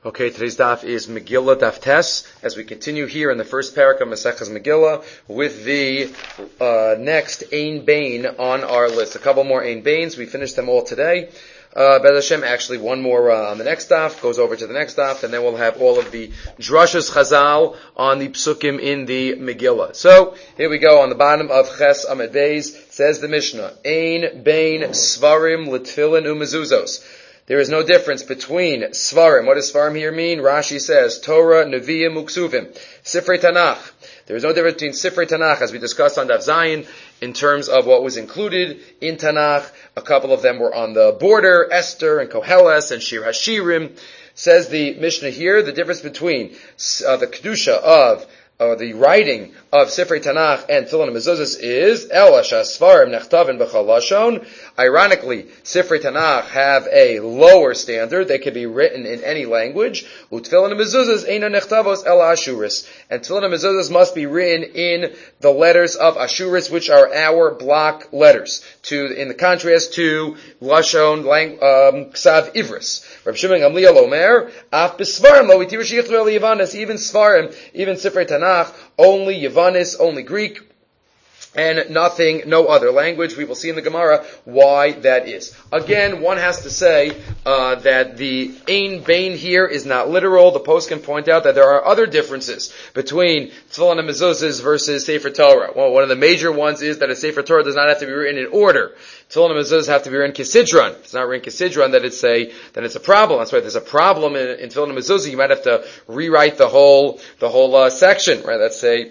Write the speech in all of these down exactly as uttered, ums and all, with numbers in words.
Okay, today's daf is Megillah Daf Tes, as we continue here in the first parak of Maseches Megillah with the uh, next Ein Bain on our list. A couple more Ein Bains, we finished them all today. Uh, Bez Hashem, actually one more uh, on the next daf, goes over to the next daf, and then we'll have all of the Drashas Chazal on the Psukim in the Megillah. So, here we go on the bottom of Ches Amud Beis, says the Mishnah, Ein Bain Svarim L'Tfilin U'Mezuzos. There is no difference between Svarim. What does Svarim here mean? Rashi says, Torah, Nevi'im, Uksuvim. Sifrei Tanakh. There is no difference between Sifrei Tanakh, as we discussed on Daf Zayin, in terms of what was included in Tanakh. A couple of them were on the border, Esther and Koheles and Shir HaShirim. Says the Mishnah here, the difference between uh, the Kedusha of Uh, the writing of Sifrei Tanakh and Tefillin and Mezuzos is Ela Shasfarim Nechtavin B'chal Lashon. Ironically, Sifrei Tanakh have a lower standard; they can be written in any language. U'Tefillin and Mezuzos Eina Nechtavos Ela Ashuris, and Tefillin and Mezuzos must be written in the letters of Ashuris, which are our block letters. To in the contrast to Lashon um, Ksav Ivris. Reb Shimon Gamliel Omer Af B'Svarim Lo Itiru Sheyichlu El Yavanis. Even Svarim, even Sifrei Tanakh, only Yavanis, only Greek, and nothing, no other language. We will see in the Gemara why that is. Again, one has to say uh, that the Ein Bain here is not literal. The post can point out that there are other differences between Tefillin and Mezuzos versus Sefer Torah. Well, one of the major ones is that a Sefer Torah does not have to be written in order. Tefillin and Mezuzos have to be written Kisidron. If it's not written Kisidron, that it's a then it's a problem. That's why if there's a problem in, in Tefillin and Mezuzos, you might have to rewrite the whole the whole uh, section. Right? Let's say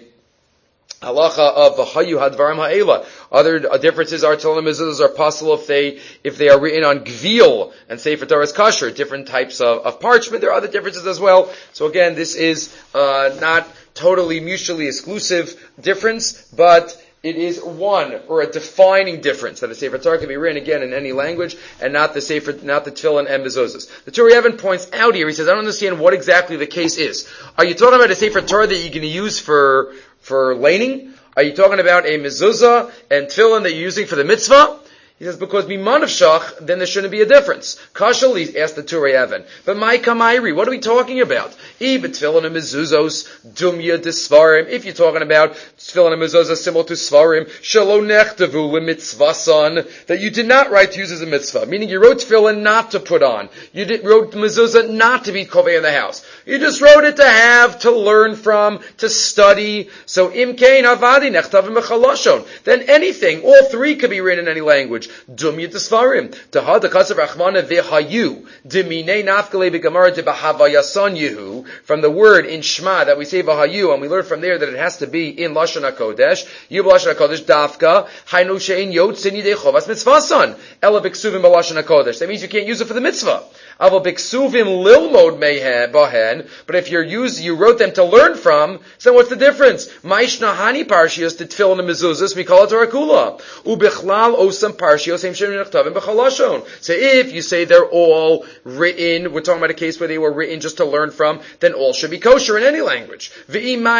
halacha of v'hayu hadvarim ha'ela. Other differences are Tefillin and Mezuzos are possible if they if they are written on gvil and Sefer Torah is kosher. Different types of, of parchment. There are other differences as well. So again, this is uh, not totally mutually exclusive difference, but it is one, or a defining difference, that a Sefer Torah can be written again in any language, and not the Sefer, not the Tefillin and Mezuzos. The Turei Even points out here, he says, I don't understand what exactly the case is. Are you talking about a Sefer Torah that you're going to use for, for laning? Are you talking about a Mezuzah and Tefillin that you're using for the mitzvah? He says, because Miman of Shach, then there shouldn't be a difference. Kashali asked the Turei Even. But my Kamairi, what are we talking about? Even Tefillin and Mezuzos, Dumya de Svarim. If you're talking about Tefillin and Mezuzos similar to Svarim, Shalo Nechtavu Lemitzvason, that you did not write to use as a mitzvah. Meaning you wrote Tefillin not to put on. You did, wrote Mezuzah not to be kovei in the house. You just wrote it to have, to learn from, to study. So Imkein Havadi Nechtavim Mechalashon. Then anything, all three could be written in any language. Dumya Tesvarim. Tahad the Kasav Rachmana Vehayu. Dimine Nafkale Begamara de Bahavayason Yehu. From the word in Shema that we say Vahayu, and we learn from there that it has to be in Lashon HaKodesh. Yub Lashon HaKodesh Dafka. Hainu Shein Yotzin Yidei Chovas Mitzvason. Ela Biksuvim B'Lashon HaKodesh. That means you can't use it for the mitzvah. Aval Biksuvim Lilmod Mehen Bahen. But if you're used, you wrote them to learn from, so what's the difference? Maishna Hani Parshios to Tefillin and Mezuzos, we call it Torah Kula. Ubichlal Osam Parshios. So if you say they're all written, we're talking about a case where they were written just to learn from, then all should be kosher in any language. And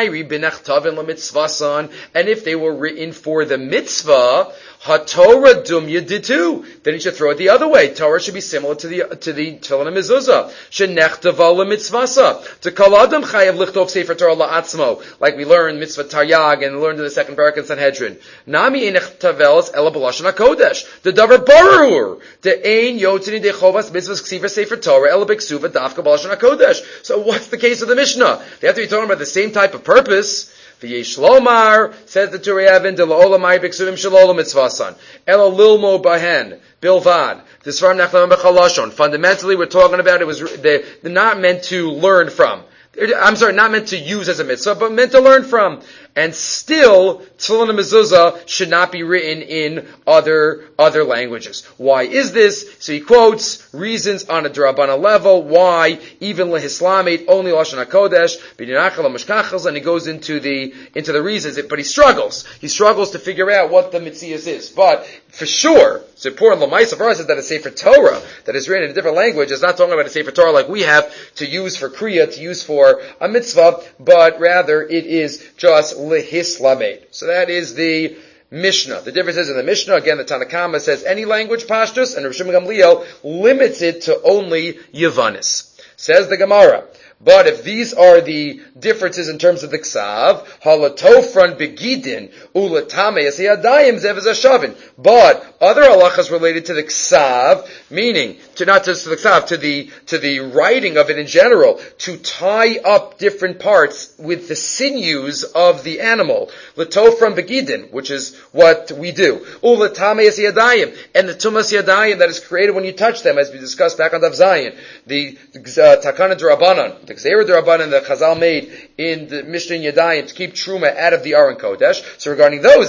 if they were written for the mitzvah, HaTorah dumya did too. Then you should throw it the other way. Torah should be similar to the to the Tefillin and Mezuzah. Shenechtava lemitzvasa. To kol adam chayav lichtov sefer Torah la'atzmo, like we learned mitzvah taryag and learned in the second parak in Sanhedrin. Nami enechtavelos ela b'lashon hakodesh. The davar barur. The ein yotzini dechovas mitzvahs ksiva sefer Torah ela b'ksuva dafka b'lashon hakodesh. So what's the case of the Mishnah? They have to be talking about the same type of purpose. V'yesh lomar, says the Turei Even, de la'olamai b'ksuvim shalol mitzvasan. Ela lilmo bahen, bilvad. Disvarim nachlam b'chalashon. Fundamentally, we're talking about it was, they're not meant to learn from. I'm sorry, not meant to use as a mitzvah, but meant to learn from. And still, Tefillin and Mezuzah should not be written in other, other languages. Why is this? So he quotes reasons on a D'Rabbanan level, why even lehislamate only Lashon HaKodesh, b'dinachal ha'mashkachals, and he goes into the, into the reasons, but he struggles. He struggles to figure out what the mitzias is. But, for sure, it's important, l'maisa for us is that a Sefer Torah that is written in a different language is not talking about a Sefer Torah like we have to use for Kriya, to use for a mitzvah, but rather it is just lehislamed. So that is the Mishnah. The difference is in the Mishnah, again, the Tanna Kama says any language pashtus, and Rav Shimon Gamliel limits it to only Yavanis. Says the Gemara. But if these are the differences in terms of the ksav, halatofran begidin ulatame yadayim zev zashavin. But other halachas related to the ksav, meaning to not just to the ksav, to the to the writing of it in general, to tie up different parts with the sinews of the animal. Latofran begidin, which is what we do. Ulatame yadayim, and the tumas yadayim that is created when you touch them, as we discussed back on Daf Zayin, the uh, takana d'Rabbanan. The Gzeira d'Rabbanan that Chazal made in the Mishnah Yadayim to keep Truma out of the Aron Kodesh. So regarding those,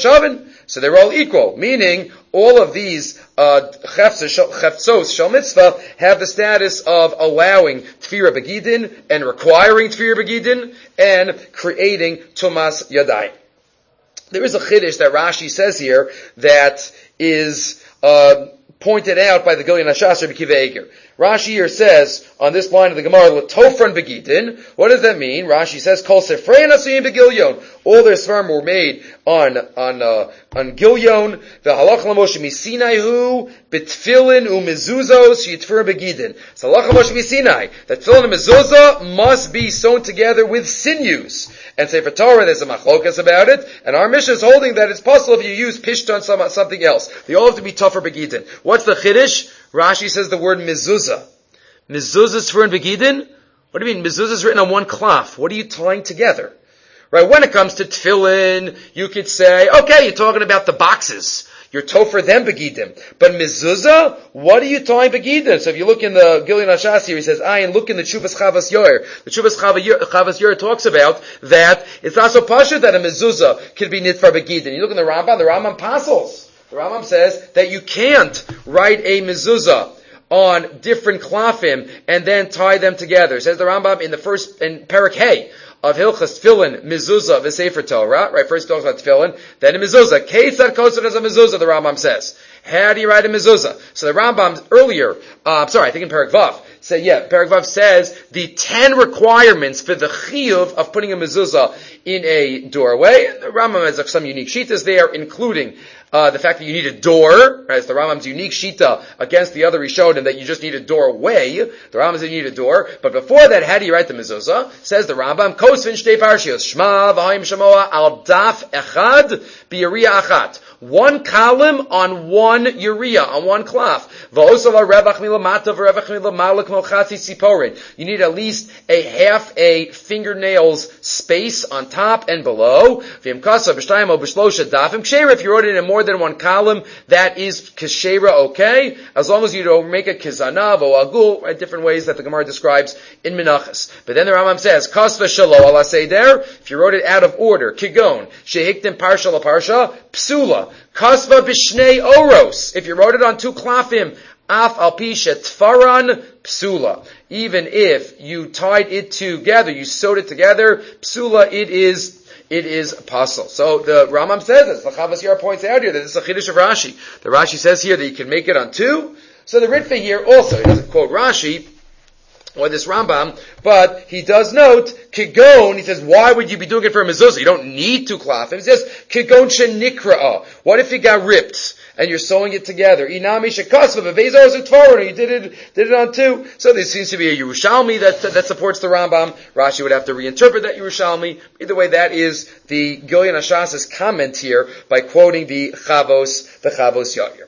so they're all equal, meaning all of these uh, cheftzos shel mitzvah have the status of allowing Tfira Begidin and requiring Tfira Begidin and creating Tumas Yadayim. There is a chiddush that Rashi says here that is uh, pointed out by the Gilyon HaShas Rabbi Akiva Eiger. Rashi here says, on this line of the Gemara, L'tofran begidin, what does that mean? Rashi says, Kol sefrein asuyim begilyon. All their svarim were made on, on, uh, on Gilyon, v'halach l'moshe misinai hu, betfilin u'mezuzos, yitfir begidin. So halach l'moshe misinai, that tefillin and mezuzah must be sewn together with sinews. And Sefer Torah, there's a machlokas about it, and our Mishnah is holding that it's possible if you use pishton some, something else. They all have to be tougher begidin. What's the chiddush? Rashi says the word mezuzah. Mezuzah is for in begidin? What do you mean? Mezuzah is written on one cloth. What are you tying together? Right, when it comes to tefillin, you could say, okay, you're talking about the boxes. You're topher them begidim. But mezuzah, what are you tying begidim? So if you look in the Gilyon HaShas here, he says, ayin, look in the Tshuvas Chavas Yoyer. The Tshuvas Chavas Yoyer talks about that it's not so pashut that a mezuzah could be knit for begidim. You look in the Rambam, the Rambam passes. The Rambam says that you can't write a mezuzah on different klafim and then tie them together. Says the Rambam in the first, in Perek Hey of Hilchas Tefillin, Mezuzah, v'Sefer Torah, right? First he talks about Tefillin, then a Mezuzah. Ketzad kotzad as a Mezuzah, the Rambam says. How do you write a Mezuzah? So the Rambam earlier, uh, I'm sorry, I think in Perek Vav, said, yeah, Perek Vav says the ten requirements for the chiyuv of putting a Mezuzah in a doorway. And the Rambam has like, some unique shitas there, including Uh, the fact that you need a door, right? It's the Rambam's unique shita against the other Rishonim that you just need a doorway. The Rambam says you need a door. But before that, how do you write the mezuzah? Says the Rambam, Kosvin shtei parshios, Shema v'hayim shamoa al daf echad b'yariya achat. One column on one urea, on one cloth. You need at least a half a fingernail's space on top and below. If you wrote it in more than one column, that is kashera okay, as long as you don't make a kizanav or agul, right, different ways that the Gemara describes in Menachos. But then the Rambam says, kasva shalo ala seder, if you wrote it out of order, kigon, shehiktim parsha la parsha, psula, kasva b'shnei oros, if you wrote it on two klafim, af al pi shetfaran psula, even if you tied it together, you sewed it together, psula, it is It is apostle. So the Rambam says this. The Chavas Yair points out here that this is a chiddush of Rashi. The Rashi says here that you can make it on two. So the Ritva here also, he doesn't quote Rashi or this Rambam, but he does note kigon. He says, why would you be doing it for a mezuzah? You don't need two klafim. He says kigon shenikraa. What if it got ripped and you're sewing it together? Inami shekasva bevezos utvaron. You did it, did it on two. So there seems to be a Yerushalmi that that supports the Rambam. Rashi would have to reinterpret that Yerushalmi. Either way, that is the Gilyon HaShas's comment here by quoting the Chavos, the Chavos Yair.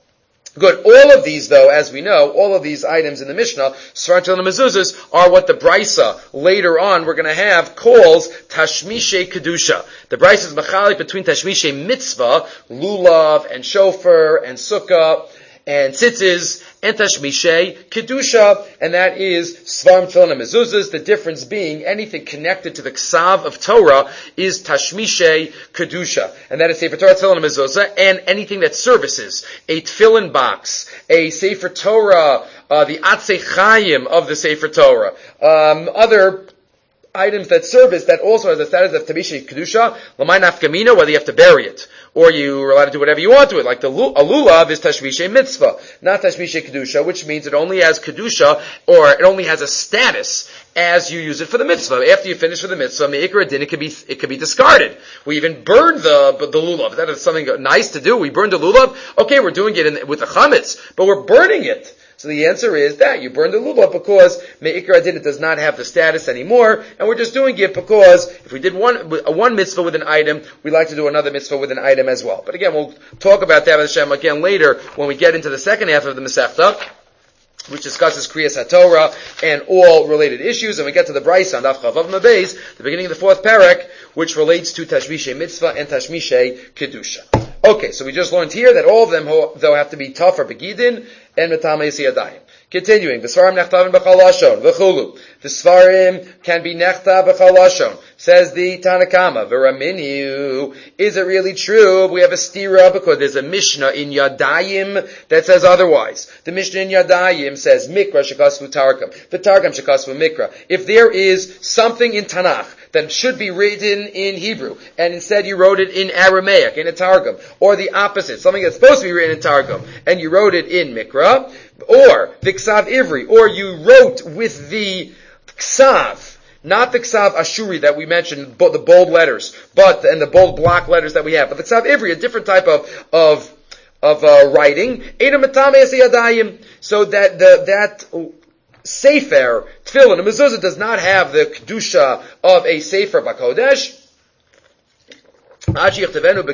Good. All of these, though, as we know, all of these items in the Mishnah, Svarantil and Mezuzahs, are what the Brisa later on we're going to have calls Tashmishe Kedusha. The Brisa is machalik between Tashmishe Mitzvah, Lulav and Shofar and Sukkah and Tzitzis and Tashmishe Kedusha, and that is Svarim Tefillin and Mezuzahs. The difference being anything connected to the Ksav of Torah is Tashmishe Kedusha, and that is Sefer Torah Tefillin and Mezuzah, and anything that services a Tefillin box, a Sefer Torah, uh, the Atzei Chayim of the Sefer Torah, um, other items that service that also has the status of Tashmishe Kedusha, L'may nafkamina, whether you have to bury it or you are allowed to do whatever you want to it. Like the Lulav is Tashmishe Mitzvah, not Tashmishe Kedusha, which means it only has Kedusha, or it only has a status as you use it for the Mitzvah. After you finish with the Mitzvah, Me'ikra Din, it could be, it could be discarded. We even burn the, the Lulav. That is something nice to do. We burn the Lulav. Okay, we're doing it in, with the Chametz, but we're burning it. So the answer is that you burned the lulav because me'ikra din, it does not have the status anymore, and we're just doing it because if we did one one mitzvah with an item, we like to do another mitzvah with an item as well. But again, we'll talk about that with Hashem again later when we get into the second half of the Masechta, which discusses Kriyas HaTorah and all related issues, and we get to the Brisa on Daf Chavav Mabeis, the beginning of the fourth parak, which relates to Tashmishay Mitzvah and Tashmishay Kedusha. Okay, so we just learned here that all of them, though, have to be tough or begidin and metamei siyadayim. Continuing, the Svarim nechtavim b'chal lashon v'chulu. The Svarim can be nechtav b'chal lashon. Says the Tanakama, v'raminu. Is it really true? We have a stira because there's a Mishnah in Yadayim that says otherwise. The Mishnah in Yadayim says Mikra shekasvu targum, v'targum shekasvu Mikra. If there is something in Tanakh that should be written in Hebrew, and instead you wrote it in Aramaic, in a Targum, or the opposite, something that's supposed to be written in Targum, and you wrote it in Mikra, or the Ksav Ivri, or you wrote with the Ksav, not the Ksav Ashuri that we mentioned, the bold letters, but, and the bold block letters that we have, but the Ksav Ivri, a different type of, of, of, uh, writing, so that the, that, Sefer, Tefillin, a mezuzah does not have the kedusha of a Sefer Bakodesh. Until you wrote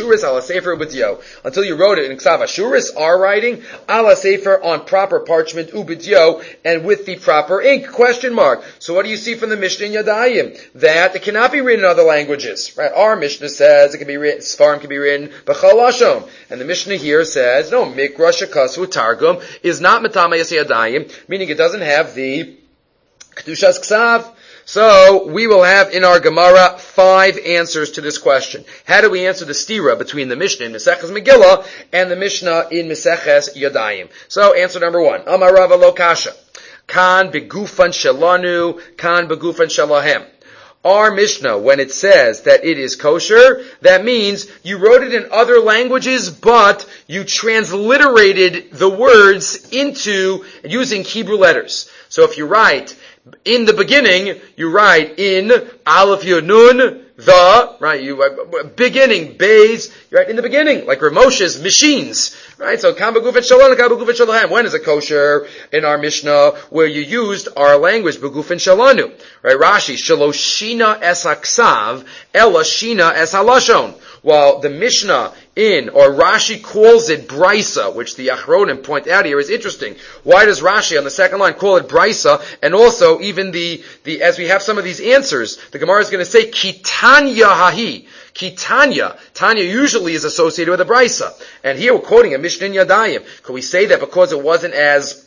it in Ksav Ashuris, our writing, ala Sefer on proper parchment, ubidyo, and with the proper ink, question mark. So what do you see from the Mishnah in Yadayim? That it cannot be written in other languages, right? Our Mishnah says it can be written, Sfarim can be written, b'chal lashon. And the Mishnah here says, no, Mikra shekasvu targum is not metamei Yadayim, meaning it doesn't have the Kedushas Ksav. So, we will have in our Gemara five answers to this question. How do we answer the stira between the Mishnah in Meseches Megillah and the Mishnah in Meseches Yadayim? So, answer number one. Amar Rava lo kasha. Kan begufan shalanu, kan begufan shalahem. Our Mishnah, when it says that it is kosher, that means you wrote it in other languages, but you transliterated the words into, using Hebrew letters. So if you write, in the beginning, you write in Aleph Yud Nun, the, right, you, uh, beginning, Beis, you write in the beginning, like Rav Moshe's machines, right? So, Kam Begufet Shalom, Kam Begufet Shalahem. When is it kosher? In our Mishnah, where you used our language, Begufin Shalanu, right? Rashi, Shaloshina es Aksav, Ela Shina es Halashon. While the Mishnah in, or Rashi calls it Brisa, which the Achronim point out here is interesting. Why does Rashi on the second line call it Brisa? And also, even the, the, as we have some of these answers, the Gemara is going to say, Kitanya Hahi. Kitanya. Tanya usually is associated with a Brisa. And here we're quoting a Mishnah in Yadayim. Could we say that because it wasn't as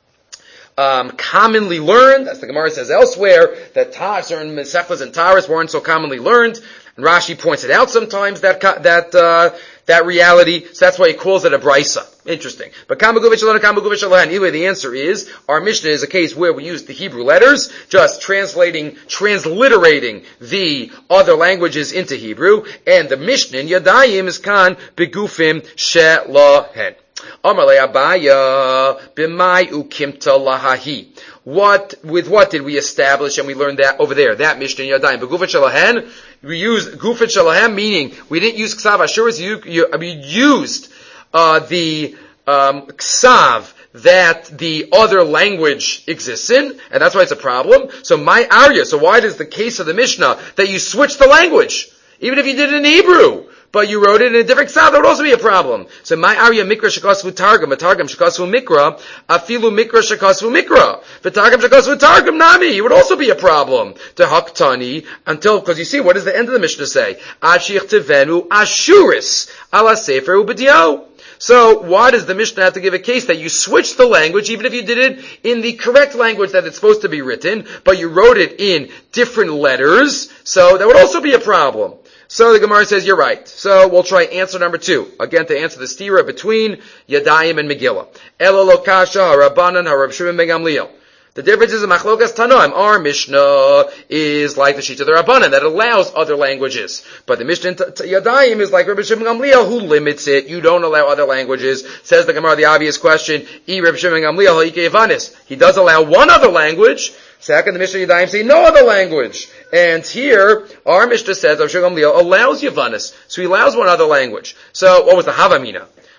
Um, commonly learned, as the Gemara says elsewhere, that ta- certain Mesechlas and Taras weren't so commonly learned, and Rashi points it out sometimes, that that uh, that reality, so that's why he calls it a Brisa. Interesting. But anyway, the answer is, our Mishnah is a case where we use the Hebrew letters, just translating, transliterating the other languages into Hebrew, and the Mishnah in Yadayim is kan begufim shelahen. Amalei Abaya b'mai ukimta lahahi. What, with what did we establish, and we learned that over there, that Mishnah in Yadayim. Begufet shalahen, we used gufet shalahem, meaning we didn't use ksav ashuris, you, you, we used, uh, the, um, ksav that the other language exists in, and that's why it's a problem. So my arya, so why does the case of the Mishnah that you switch the language, even if you did it in Hebrew, but you wrote it in a different ksav, that would also be a problem. So my arya mikra shekasvu targum, a targum shekasvu mikra, afilu mikra shekasvu mikra, v'targum shekasvu targum nami, it would also be a problem. To haktani, until, because you see, what does the end of the Mishnah say? Achich tevenu ashuris, ala sefer ubedyo. So, why does the Mishnah have to give a case that you switched the language, even if you did it in the correct language that it's supposed to be written, but you wrote it in different letters, so that would also be a problem. So the Gemara says, you're right. So we'll try answer number two. Again, to answer the stira between Yadayim and Megillah. Elo lo kasha harabanan harab Shimon ben Gamliel. The difference is in Machlokas Tanoim. Our Mishnah is like the sheet of the Rabbanan that allows other languages. But the Mishnah in Yadayim is like Rabbi Shimon ben Gamliel who limits it. You don't allow other languages. Says the Gemara, the obvious question, I Rabbi Shimon ben Gamliel ha'ike Yavanis. He does allow one other language. Second, the Mishnah Yadayim say no other language. And here, our Mishnah says Rabbi Shimon ben Gamliel allows Yavanis. So he allows one other language. So what was the Havamina?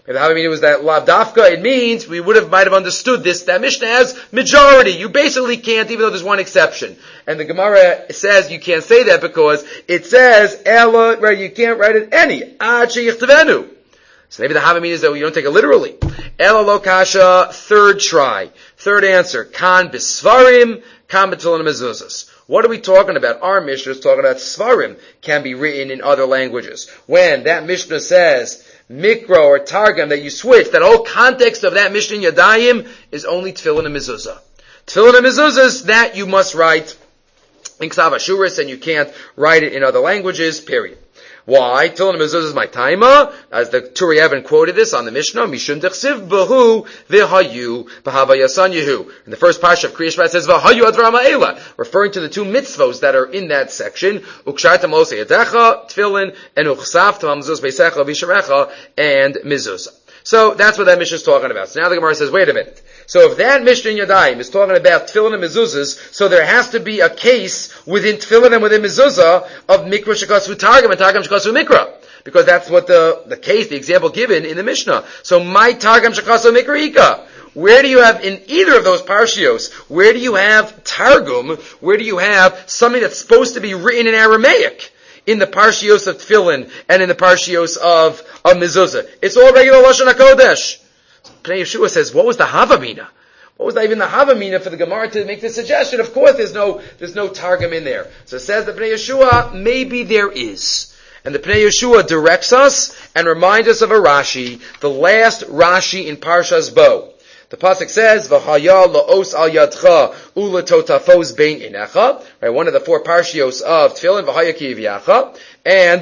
If the Havamina was that lav dafka, it means we would have might have understood this, that Mishnah as majority. You basically can't, even though there's one exception. And the Gemara says you can't say that because it says, Ella, right, you can't write it any. Ad sheyichtavenu. So maybe the Havamina is that you don't take it literally. Ella lo kasha, third try. Third answer. Kan bisvarim, kan b'tefillin mezuzos. What are we talking about? Our Mishnah is talking about svarim can be written in other languages. When that Mishnah says mikro or targum that you switch, that whole context of that Mishnah in Yadayim is only tefillin and mezuzah. Tefillin and mezuzahs, that you must write in Ksav Ashuris, and you can't write it in other languages, period. Why? Tefillin and mezuzah is my taima, as the Turi Even quoted this on the Mishnah, Mishum dechsiv bahu v'hayu b'havayasan yehu. In the first parsha of Kriya Shema it says v'hayu advar ma'ela, referring to the two mitzvos that are in that section, ukshartam lo seyadecha, tefillin, and uchsav tamam mezuzah beisecha v'sharecha, and mezuzah. So that's what that Mishnah is talking about. So now the Gemara says, wait a minute. So if that Mishnah in Yadayim is talking about tefillin and mezuzahs, so there has to be a case within tefillin and within mezuzah of mikra shekasu targum and targum shekasu mikra. Because that's what the, the case, the example given in the Mishnah. So my targum shekasu mikra ika. Where do you have, in either of those parshios, where do you have targum, where do you have something that's supposed to be written in Aramaic? In the parshios of tefillin and in the parshios of, of mezuzah. It's all regular Lashon HaKodesh. Pnei Yeshua says, what was the Havamina? What was that even the Havamina for the Gemara to make this suggestion? Of course there's no, there's no targum in there. So it says the Pnei Yeshua, maybe there is. And the Pnei Yeshua directs us and reminds us of a Rashi, the last Rashi in Parshas Bo. The pasuk says, "V'haya la'os al yadcha ula totafos bein inecha." Right, one of the four parshios of Tefillin, "V'haya ki yivyacha," and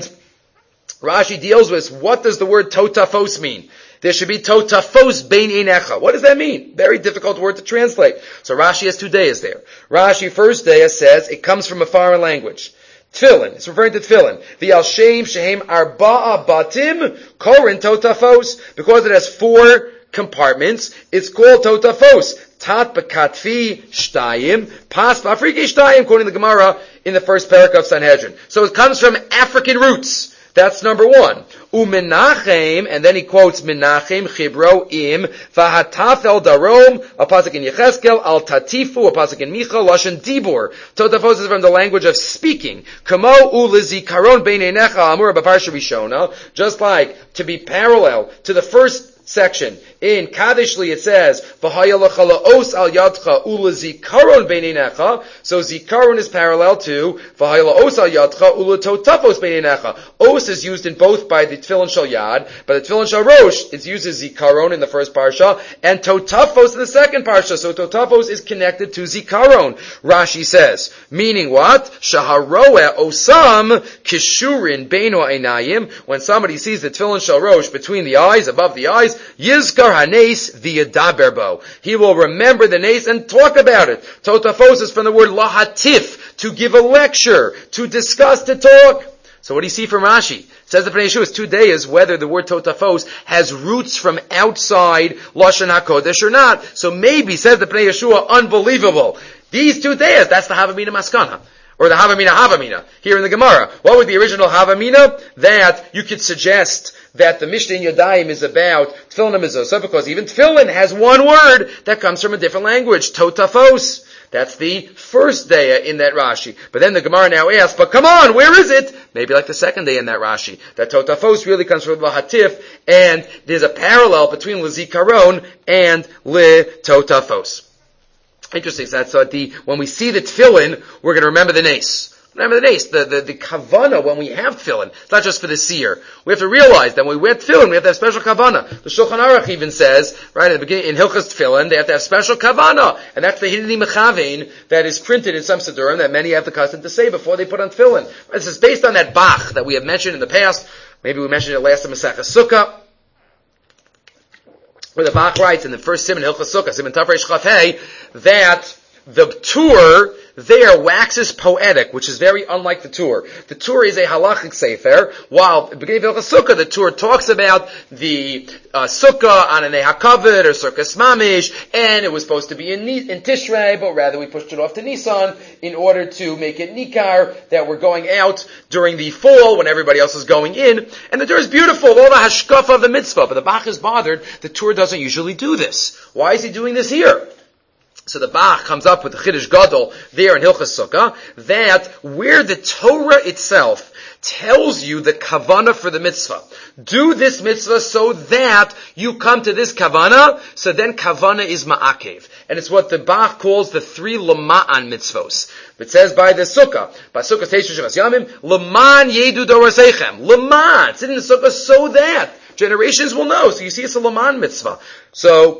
Rashi deals with what does the word totafos mean? There should be totafos bein inecha. What does that mean? Very difficult word to translate. So Rashi has two dayas there. Rashi first daya says it comes from a foreign language. Tefillin. It's referring to tefillin. The al shem shehem arba'a batim korin totafos, because it has four compartments, it's called totafos. Tat b'katfi shtayim, pas b'afriki shtayim, quoting the Gemara in the first parak of Sanhedrin. So it comes from African roots. That's number one. Umenachem, and then he quotes Menachem Chibro im Vahataf el Darom, a pasuk in Yecheskel, Al Tatifu, a pasuk in Micha, Lashon Dibur. Totafos is from the language of speaking. Kamo ulizikaron beinenecha amur b'parsha Rishona, just like to be parallel to the first section. In Kadishli it says, V'haya lecha la'os al yadcha ula zikaron beinenecha. So zikaron is parallel to V'haya la'os al yadcha ula totafos beinenecha. Os is used in both by the Tefillin Shal Yad, but the Tefillin Shal Rosh, it's used as zikaron in the first parsha, and totafos in the second parsha. So totafos is connected to zikaron. Rashi says, meaning what? Shaharoeh osam kishurin beino einayim. When somebody sees the Tefillin Shal Rosh between the eyes, above the eyes, Yizkar hanes v'yadaberbo. He will remember the nace and talk about it. Totafos is from the word lahatif, to give a lecture, to discuss, to talk. So what do you see from Rashi? It says the Pnei Yeshua is two days whether the word totafos has roots from outside Lashon HaKodesh or not. So maybe, says the Pnei Yeshua, unbelievable. These two days, that's the Havamina Maskana. Or the Havamina Havamina, here in the Gemara. What was the original Havamina? That you could suggest that the Mishnah in Yadayim is about Tefillin and Mezuzah, because even Tefillin has one word that comes from a different language, Totafos. That's the first day in that Rashi. But then the Gemara now asks, but come on, where is it? Maybe like the second day in that Rashi. That Totafos really comes from Lahatif, and there's a parallel between Lezikaron and Le Totafos. Interesting. So that's so the, when we see the tefillin, we're going to remember the nace. Remember the nace, the, the, the kavana when we have tefillin. It's not just for the seer. We have to realize that when we wear tefillin, we have to have special kavana. The Shulchan Aruch even says, right at the beginning, in Hilchas Tefillin, they have to have special kavana. And that's the Hidini Mechavein that is printed in some Siddurim that many have the custom to say before they put on tefillin. This is based on that Bach that we have mentioned in the past. Maybe we mentioned it last in Masechah Sukkah, where the Bach writes in the first Siman Hilchas Sukkah, Siman Tafresh Chaf Hey, that the tour there waxes poetic, which is very unlike the Tur. The Tur is a halachic sefer, while beginning of Sukkah, the Tur talks about the uh, Sukkah on an HaKavod or Sukkah Smamish, and it was supposed to be in, in Tishrei, but rather we pushed it off to Nisan in order to make it Nikar, that we're going out during the fall when everybody else is going in. And the Tur is beautiful, all the hashkafa of the mitzvah, but the Bach is bothered. The Tur doesn't usually do this. Why is he doing this here? So the Bach comes up with the Chiddush Gadol there in Hilchas Sukkah, that where the Torah itself tells you the kavana for the mitzvah, do this mitzvah so that you come to this kavana, so then kavana is ma'akev. And it's what the Bach calls the three lama'an mitzvos. It says by the Sukkah, by Sukkah Teishu Shivas Yamim, Laman Yedu Doraseichem. Laman, sit in the Sukkah so that generations will know. So you see it's a Laman mitzvah. So,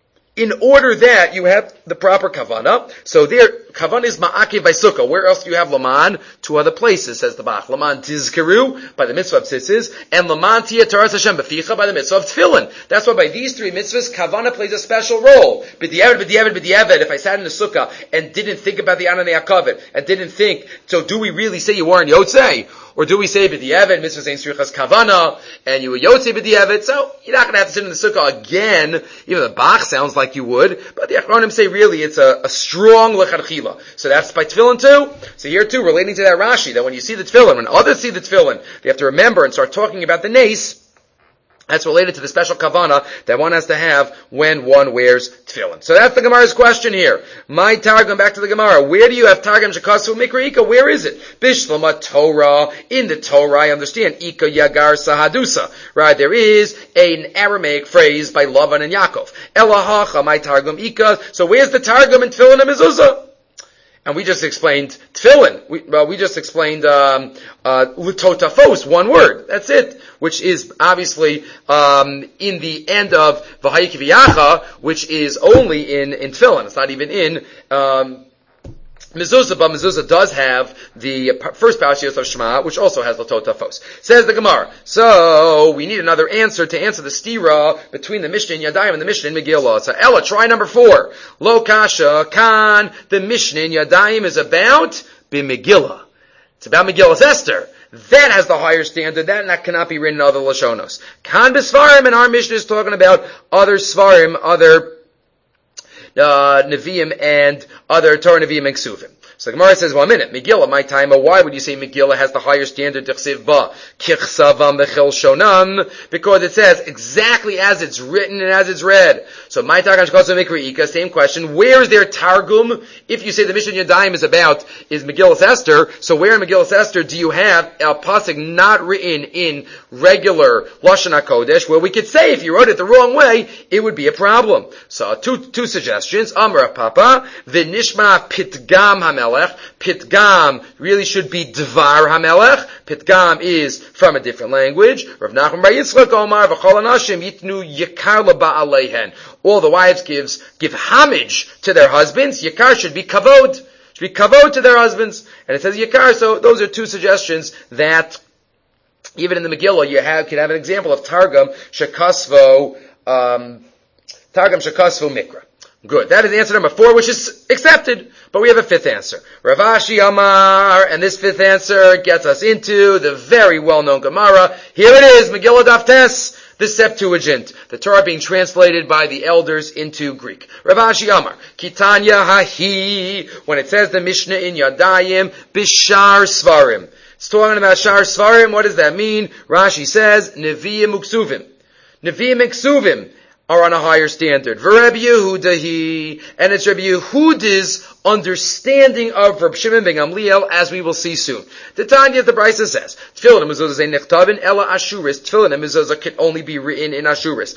in order that you have the proper kavana, so there, kavana is ma'akev by sukkah. Where else do you have laman? Two other places, says the Bach. Laman tizkeru, by the mitzvah of tzitzis, and laman tia taras Hashem b'ficha, by the mitzvah of tefillin. That's why by these three mitzvahs, kavana plays a special role. B'diavad, b'diavad, b'diavad, if I sat in the sukkah and didn't think about the ananei hakavod, and didn't think, so do we really say you are in yotzei? Or do we say b'diavad, mitzvah saying srichas kavana, and you were yotzei b'diavad, so you're not going to have to sit in the sukkah again, even the Bach sounds like you would, but the Achronim say really it's a, a strong lechatchila. So that's by tefillin too. So here too, relating to that Rashi, that when you see the tefillin, when others see the tefillin, they have to remember and start talking about the nace. That's related to the special kavana that one has to have when one wears tefillin. So that's the Gemara's question here. My Targum, back to the Gemara. Where do you have Targum Shekasu Mikra Ika? Where is it? Bishlama Torah. In the Torah, I understand. Ika Yagar Sahadusa. Right, there is an Aramaic phrase by Lavan and Yaakov. Elahacha, my Targum Ika. So where's the Targum in tefillin and mezuzah? And we just explained tefillin. We, well, we just explained um, uh, l'totafos, one word. That's it. Which is obviously um, in the end of v'hayik v'yacha, which is only in in tefillin. It's not even in um, mezuzah, but mezuzah does have the first parashiyos of Shema, which also has l'totafos. Says the Gemara. So we need another answer to answer the stira between the Mishnah in Yadayim and the Mishnah in Megillah. So Ella, try number four. Lo kasha kan. The Mishnah in Yadayim is about b'Megillah. It's about Megillah Esther. That has the higher standard. That, that cannot be written in other Lashonos. Kan b'Svarim, and our Mishnah is talking about other Svarim, other uh, Nevi'im, and other Torah Nevi'im and Ksuvim. So the Gemara says, well, a minute, Megillah, my time, why would you say Megillah has the higher standard, Tichsiv ba, Kichsavam b'chil shonam, because it says exactly as it's written and as it's read. So my Targum Shekasu Mikra Ika, same question, where is there Targum? If you say the Mishnah Yadayim is about, is Megillah Esther, so where in Megillah Esther do you have a pasuk not written in regular Lashon HaKodesh, where we could say if you wrote it the wrong way, it would be a problem. So two, two suggestions, Amar Papa, V'nishma Pitgam Hamel, Pitgam really should be Dvar HaMelech. Pitgam is from a different language. Rav Nachman Bar Yitzchak Omar v'chol anashim yitnu yikar leba'aleihen. All the wives gives give homage to their husbands. Yikar should be kavod. Should be kavod to their husbands. And it says yikar. So those are two suggestions that even in the Megillah you have can have an example of Targum Shekasvo um, Targum Shekasvo Mikra. Good. That is answer number four, which is accepted. But we have a fifth answer. Rav Ashi Amar, and this fifth answer gets us into the very well-known Gemara. Here it is, Megillah Daf Tes, the Septuagint, the Torah being translated by the elders into Greek. Rav Ashi Amar, Kitanya Hahi, when it says the Mishnah in Yadayim, Bishar Svarim. It's talking about Shar Svarim. What does that mean? Rashi says, Nevi'im Uksuvim. Nevi'im Uksuvim are on a higher standard. Rabbi Yehuda, and it's Rabbi Yehuda's understanding of Rabbi Shimon ben Gamliel, as we will see soon. The Tanya, the Brisa says, Tefillin and mezuzah ein nechtabin ela ashuris. Tefillin and mezuzah can only be written in ashuris.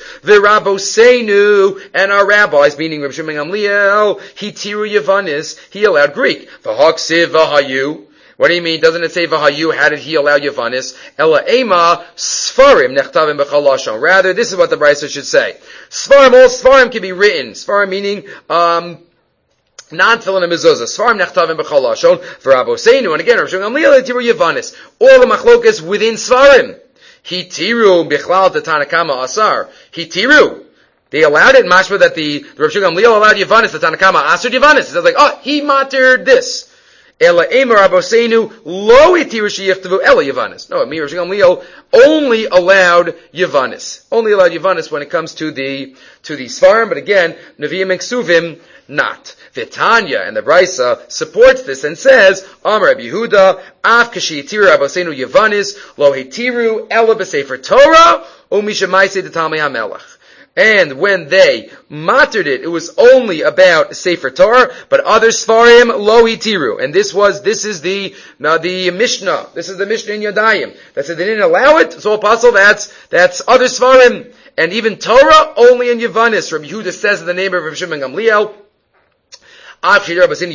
V'raboseinu, and our rabbis, meaning Rabbi Shimon ben Gamliel, hitiru Yavanis, he allowed Greek. V'haksiv v'hayu. What do you mean? Doesn't it say v'hayu? How did he allow Yavanis? Ela ema sfarim nechtavim b'chal lashon. Rather, this is what the Brisa should say. Sfarim, all Sfarim can be written. Sfarim meaning, um, non-tefillin and mezuzah. Sfarim nechtavim b'chal lashon. V'raboseinu, and again, Rav Shimon ben Gamliel, hitiru Yavanis. All the machlokas within Sfarim. Hitiru b'chlal the Tanakama asar. Hitiru. They allowed it, mashma that the, the Rav Shimon Gamliel allowed Yavanis, the Tanakama Asur Yavanis. It says like, oh, he mattered this. Ela Emer Abosenu lo itiru sheyiftavu ela Yavanis. No, me Rav Shimon Gamliel only allowed Yavanis. Only allowed Yavanis when it comes to the, to the Svarim, but again, Nevi'im and Ksuvim, not. Vitanya and the Brisa supports this and says, Amar Rabbi Yehuda, Af kashi itiru Abosenu Yavanis, lo hitiru ela b'sefer Torah, o mishamaisi detalmei hamelech. And when they mattered it, it was only about Sefer Torah, but other Sfarim lo hitiru. And this was, this is the, now the Mishnah. This is the Mishnah in Yadayim. That said they didn't allow it. It's all possible. That's, that's other Sfarim. And even Torah, only in Yavanis. Rabbi Yehuda says in the name of Rav Shimon Gamliel, because of the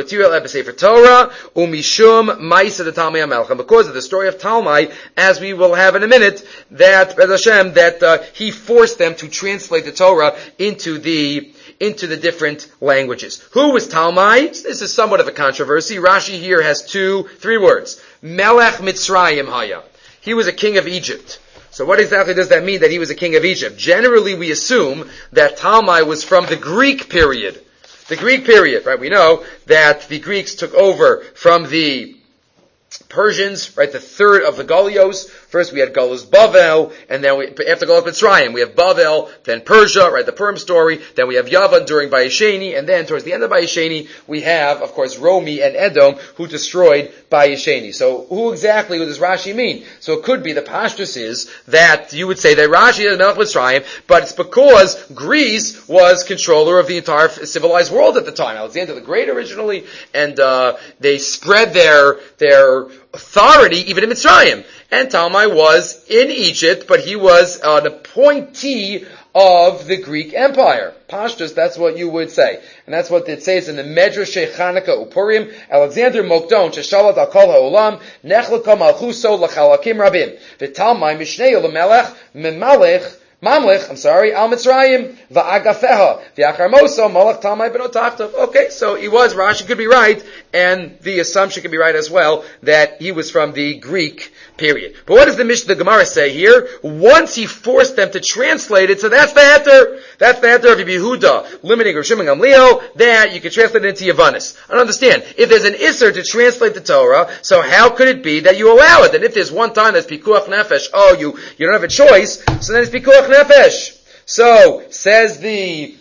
story of Talmai, as we will have in a minute, that Hashem, that uh, he forced them to translate the Torah into the into the different languages. Who was Talmai? This is somewhat of a controversy. Rashi here has two, three words. Melech Mitzrayim Haya. He was a king of Egypt. So what exactly does that mean, that he was a king of Egypt? Generally, we assume that Talmai was from the Greek period. The Greek period, right? We know that the Greeks took over from the Persians, right? The third of the Galios. First we had Galus Bavel, and then we, after Galus Mitzrayim, we have Bavel, then Persia, right? The Purim story. Then we have Yavan during Bayesheni, and then towards the end of Bayesheni, we have, of course, Romi and Edom, who destroyed Bayesheni. So who exactly does Rashi mean? So it could be, the pashtus is that you would say that Rashi is Melech Mitzrayim, but it's because Greece was controller of the entire civilized world at the time. Alexander the Great originally, and uh, they spread their their authority even in Mitzrayim. And Talmai was in Egypt, but he was an appointee of the Greek Empire. Pashtus, that's what you would say. And that's what it says in the Medrash Chanukah Upurim. Alexander Mokdon, Sheshalat al kol ha'olam, nechleka malchuso l'chalakim rabim. V'talmai mishnei l'melech, memalech, Mamlech, I'm sorry, Al Mitzrayim, Va'agafeha, V'acharmoso, Malach Talmai ben Otachtov. Okay, so he was, Rashi could be right, and the assumption could be right as well, that he was from the Greek period. But what does the Mishnah, the Gemara say here? Once he forced them to translate it, so that's the heter. That's the heter of Rabbi Yehuda, limiting Rav Shimon Gamliel, that you can translate it into Yavanis. I don't understand. If there's an Isser to translate the Torah, so how could it be that you allow it? And if there's one time that's Pikuach Nefesh, oh, you, you don't have a choice, so then it's Pikuach Nefesh. So, says the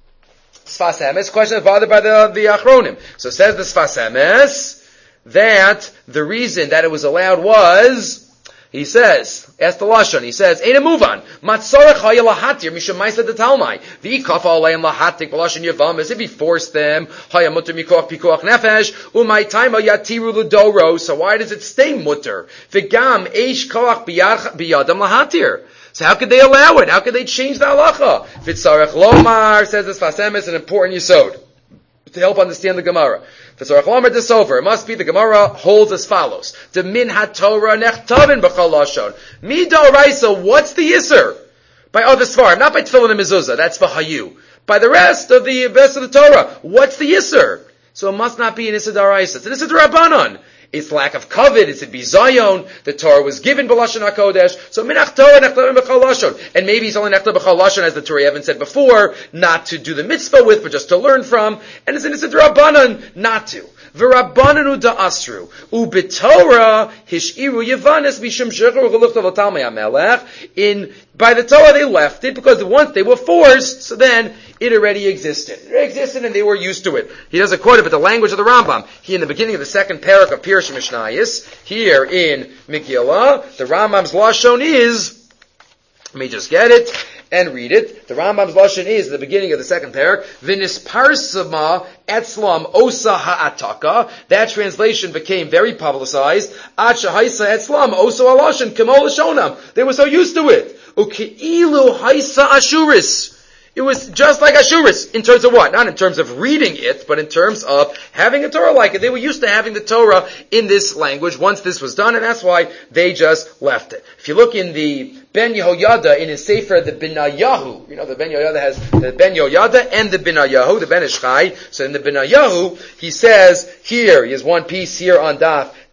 Sfas Emes, question is bothered by the, the Achronim. So says the Sfas Emes, that the reason that it was allowed was, he says, ask the Lashon, he says, Ein a move on. Matzorach haya lahatir, misham maisa de talmai. V'ikafa aleim lahatik, v'lashan yavamis. If he forced them, haya mutter mikoach pikoach nefesh, umay taima yatiru l'doro. So why does it stay mutter? V'gam eish koach biyadam lahatir. So how could they allow it? How could they change the halacha? V'tzarech lomar, says this Sfas Emes, an important yisod to help understand the Gemara. V'tzarech lomar disover. It must be the Gemara holds as follows: the min haTorah nechtavin b'chol lashon. Midoraisa, what's the yisur? By other svarim, not by tefillin and mezuzah. That's v'hayu. By the rest of the best of the Torah, what's the yisur? So it must not be an yisur daraisa. It's an yisur d'Rabbanan. It's lack of kavod. It's a bizayon. The Torah was given b'lashon hakodesh. So minach Torah nechtavin b'chol lashon. And maybe he's only nechtavin b'chol lashon, as the Torah Evan said before, not to do the mitzvah with, but just to learn from. And it's an yisur d'Rabbanan not to. V'rabbananu da'asru. U'b'Torah hishiru Yavanis mishum shechur v'luchtav l'talmei hamelech. In, by the Torah they left it, because once they were forced, so then it already existed. It existed and they were used to it. He doesn't quote it, but the language of the Rambam. He, in the beginning of the second parak of Pirush Mishnayos, here in Megillah, the Rambam's lashon is, let me just get it and read it. The Rambam's lashon is, at the beginning of the second parak, V'nisparsama etzlam osa ha'ataka. That translation became very publicized. Ad shahaisa etzlam osa ha'lashon k'mo l'shonam. They were so used to it. U'ke'ilu haisa ashuris. It was just like Ashuris, in terms of what? Not in terms of reading it, but in terms of having a Torah like it. They were used to having the Torah in this language once this was done, and that's why they just left it. If you look in the Ben Yehoyada, in his Sefer, the Benayahu, you know, the Ben Yehoyada has the Ben Yehoyada and the Benayahu, the Ben Ish Chai. So in the Benayahu, he says here, he has one piece here on Daf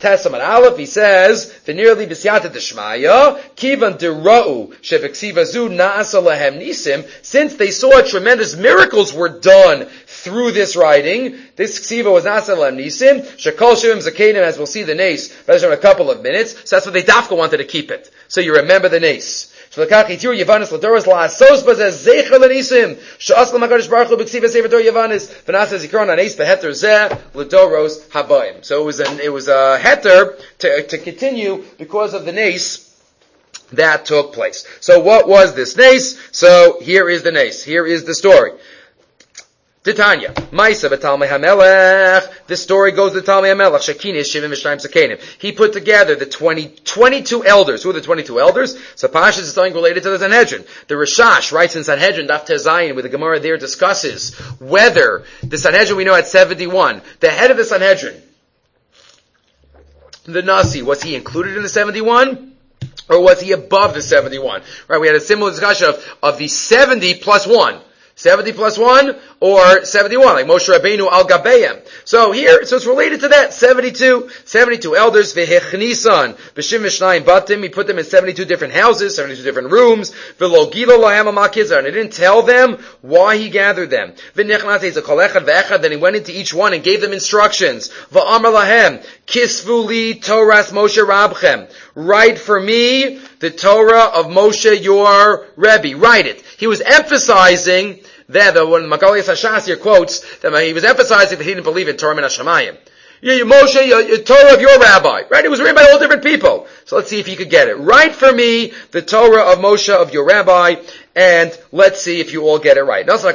Tesam and Aleph, he says, V'nirli b'siyata d'shmaya, kivan dera'u, shebeksiva zu na'asa lahem nisim, since they saw tremendous miracles were done through this writing, this ksiva was na'asa lahem nisim, shekol shivim zakenim, as we'll see the nace, in a couple of minutes, so that's what they dafka wanted to keep it. So you remember the nace. Shlakach itiru Yavanis l'doros la'asos b'zeh zeicher l'nisim, she'as l'makadosh baruch hu b'ksiva sefer Torah Yavanis, v'nasa zikron ha'neis b'heter zeh l'doros habayim. So it was an, it was a heter to, to continue because of the nace that took place. So what was this nace? So here is the nace. Here is the story. Titania, Maisa v'Talmei HaMelech. This story goes to Talmei HaMelech. Shekinish Shivim V'Shnayim Sakenim. He put together the twenty, twenty-two elders. Who are the twenty-two elders? So Pashas is something related to the Sanhedrin. The Rishash writes in Sanhedrin, Daf Tezayin, where the Gemara there discusses whether the Sanhedrin we know at seventy-one, the head of the Sanhedrin, the Nasi, was he included in the seventy-one? Or was he above the seventy-one? Right, we had a similar discussion of, of the seventy plus one. seventy plus one or seventy-one, like Moshe Rabbeinu al Gabeim. So here, so it's related to that. seventy-two, seventy-two elders, v'hechnisan, b'shim v'shnayim batim, he put them in seventy-two different houses, seventy-two different rooms, v'lo gilo lahem ha'makizar, and he didn't tell them why he gathered them. V'nechnat eza kol echad v'echad, then he went into each one and gave them instructions. V'amar lahem, kisvu li Toras Moshe Rabchem, write for me the Torah of Moshe your Rebbe, write it. He was emphasizing that, the, when Magali Hashas here quotes, that he was emphasizing that he didn't believe in Torah min Hashamayim. Yeah, Moshe, your Torah of your rabbi, right? It was written by all different people. So let's see if you could get it. Write for me the Torah of Moshe of your rabbi, and let's see if you all get it right. Hashem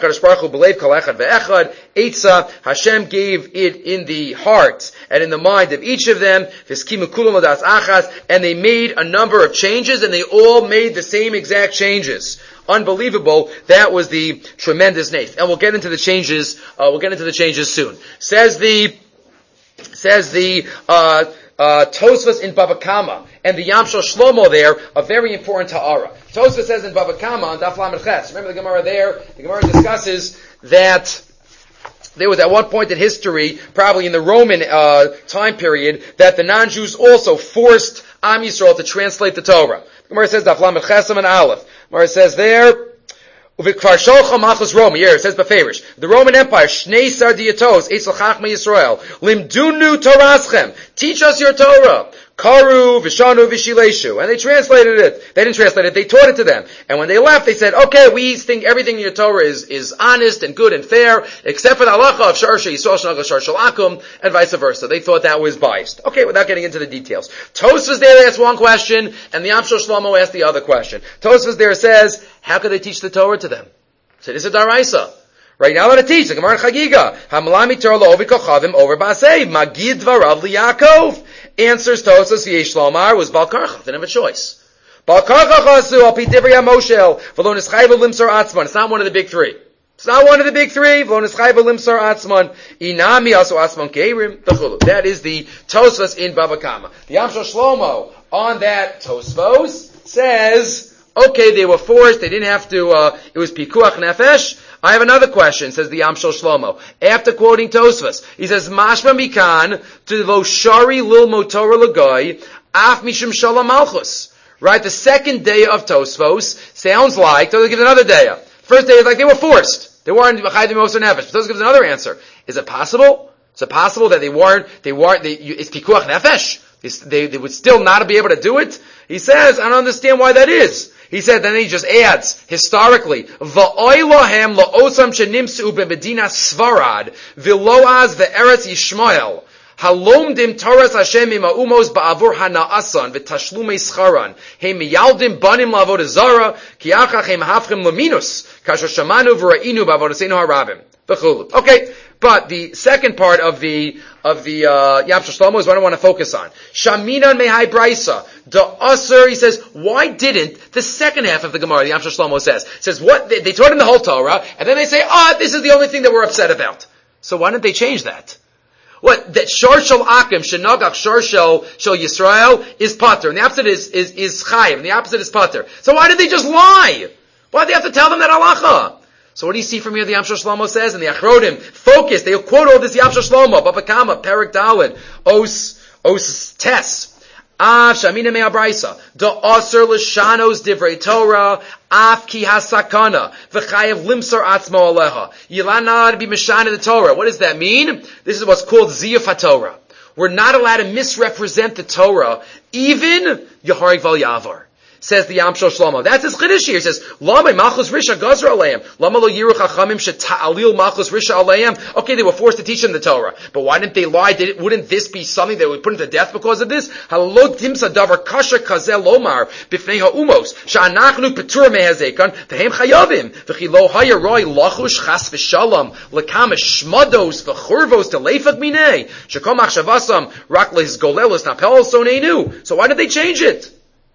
gave it in the heart and in the mind of each of them, and they made a number of changes, and they all made the same exact changes. Unbelievable. That was the tremendous nace. And we'll get into the changes, uh, we'll get into the changes soon. Says the, says the, uh, uh, Tosfos in Bava Kama, and the Yamshel Shlomo there, a very important ta'ara. Tosfos says in Bava Kama, on Daf Lamed Ches, remember the Gemara there, the Gemara discusses that there was at one point in history, probably in the Roman uh, time period, that the non-Jews also forced Am Yisrael to translate the Torah. The Gemara says, Daf Lamed Ches and Aleph. Gemara says there, Uvikfar Sholcha Machos Rome. Here it says beferish. The Roman Empire, Shnei Sardiatos, Eitzel Chachma Yisrael, Limdunu Toraschem. Teach us your Torah. Karu Vishanu Vishileshu. And they translated it. They didn't translate it, they taught it to them. And when they left, they said, okay, we think everything in your Torah is, is honest and good and fair, except for the halacha of Sharsha Yisrael Shnaga Sharshal Akum, and vice versa. They thought that was biased. Okay, without getting into the details. Tosfos there asked one question, and the Yamshel Shlomo asked the other question. Tosfos there says, how could they teach the Torah to them? So this is a daraisa. Right now, let it teach the Gemara Chagiga. Hamalami Torah lo ovikochavim over ba'asei magid dvarav liYaakov. Answers Tosfos Yesh Lomar was Bal Karcha. Didn't have a choice. Bal Karcha chasu al pi divrei HaMoshel v'lo nischayv limsar atzman. It's not one of the big three. It's not one of the big three. V'lo nischayv limsar atzman. Inami also atzman keirim d'chulu. That is the Tosfos in Bava Kama. The Yamshel Shlomo on that Tosfos says, okay, they were forced. They didn't have to. Uh, it was pikuach nefesh. I have another question, says the Yamshel Shlomo. After quoting Tosfos, he says, Mashma mikan to lo shari lil motorah lagoy af mishum shalom malchus. Right, the second day of Tosfos sounds like, Tosfos gives another day. First day is like they were forced. They weren't b'chaydim moser nefesh. Tosfos gives another answer. Is it possible? Is it possible that they weren't, they weren't, they, it's pikuach nefesh? They, they would still not be able to do it? He says, I don't understand why that is. He said, then he just adds, historically, V'oy lohem lo'osam shenimsu b'medina Svarad, v'loaz v'eretz Yishmael, halomdim Toras Hashem ima umos ba'avur hana'asan, v'tashlumei scharan, hem miyaldim banim la'avod zara, ki achach hem hafchem laminus, kasher shamanu v'ra'inu ba'avodaseinu harabim. Okay, but the second part of the of the uh, Yamshel Shlomo is what I want to focus on. Shaminan mehai brisa. The Asur, he says, why didn't the second half of the Gemara, the Yamshel Shlomo says, says what they, they taught him the whole Torah, and then they say, ah, oh, this is the only thing that we're upset about. So why didn't they change that? What that Shor Shel Akim Shenagach Shor Shel Shel Yisrael is pater, and the opposite is is is Chayiv, and the opposite is pater. So why did they just lie? Why did they have to tell them that halacha? So what do you see from here? The Yamshel Shlomo says, and the Achrodim focus. They quote all this Yamshel Shlomo, Bava Kama, Perek Daled, Os Os tes. Af shamina me abraisa. Da aser l'shanos divrei Torah. Af ki hasakana. V'chayev limsar atzmo aleha. Yilana to be mishana the Torah. What does that mean? This is what's called ziyuf haTorah. We're not allowed to misrepresent the Torah, even Yaharik Val Yavar. Says the Yamshel Shlomo. That's his chiddush here. He says, Lama Malchus Risha Gazra Aleim. Lama Lo Yiru Chachamim Sheta'alil Malchus Risha Aleim. Okay, they were forced to teach them the Torah. But why didn't they lie? Did it, wouldn't this be something that would put them to death because of this? Halog Timsa Davar Kasha Kazel Lomar Bifnei HaUmos. Sha'anachnu Petur Mehazekan. Vehem Chayavim. V'chilo Hayaroi Lachush Chas V'Shalom. Lekam Shmados V'churvos Teleifak Minei. Shekom Achshavasam Rak Lehizgolelos Napel Soneinu. So why did they change it?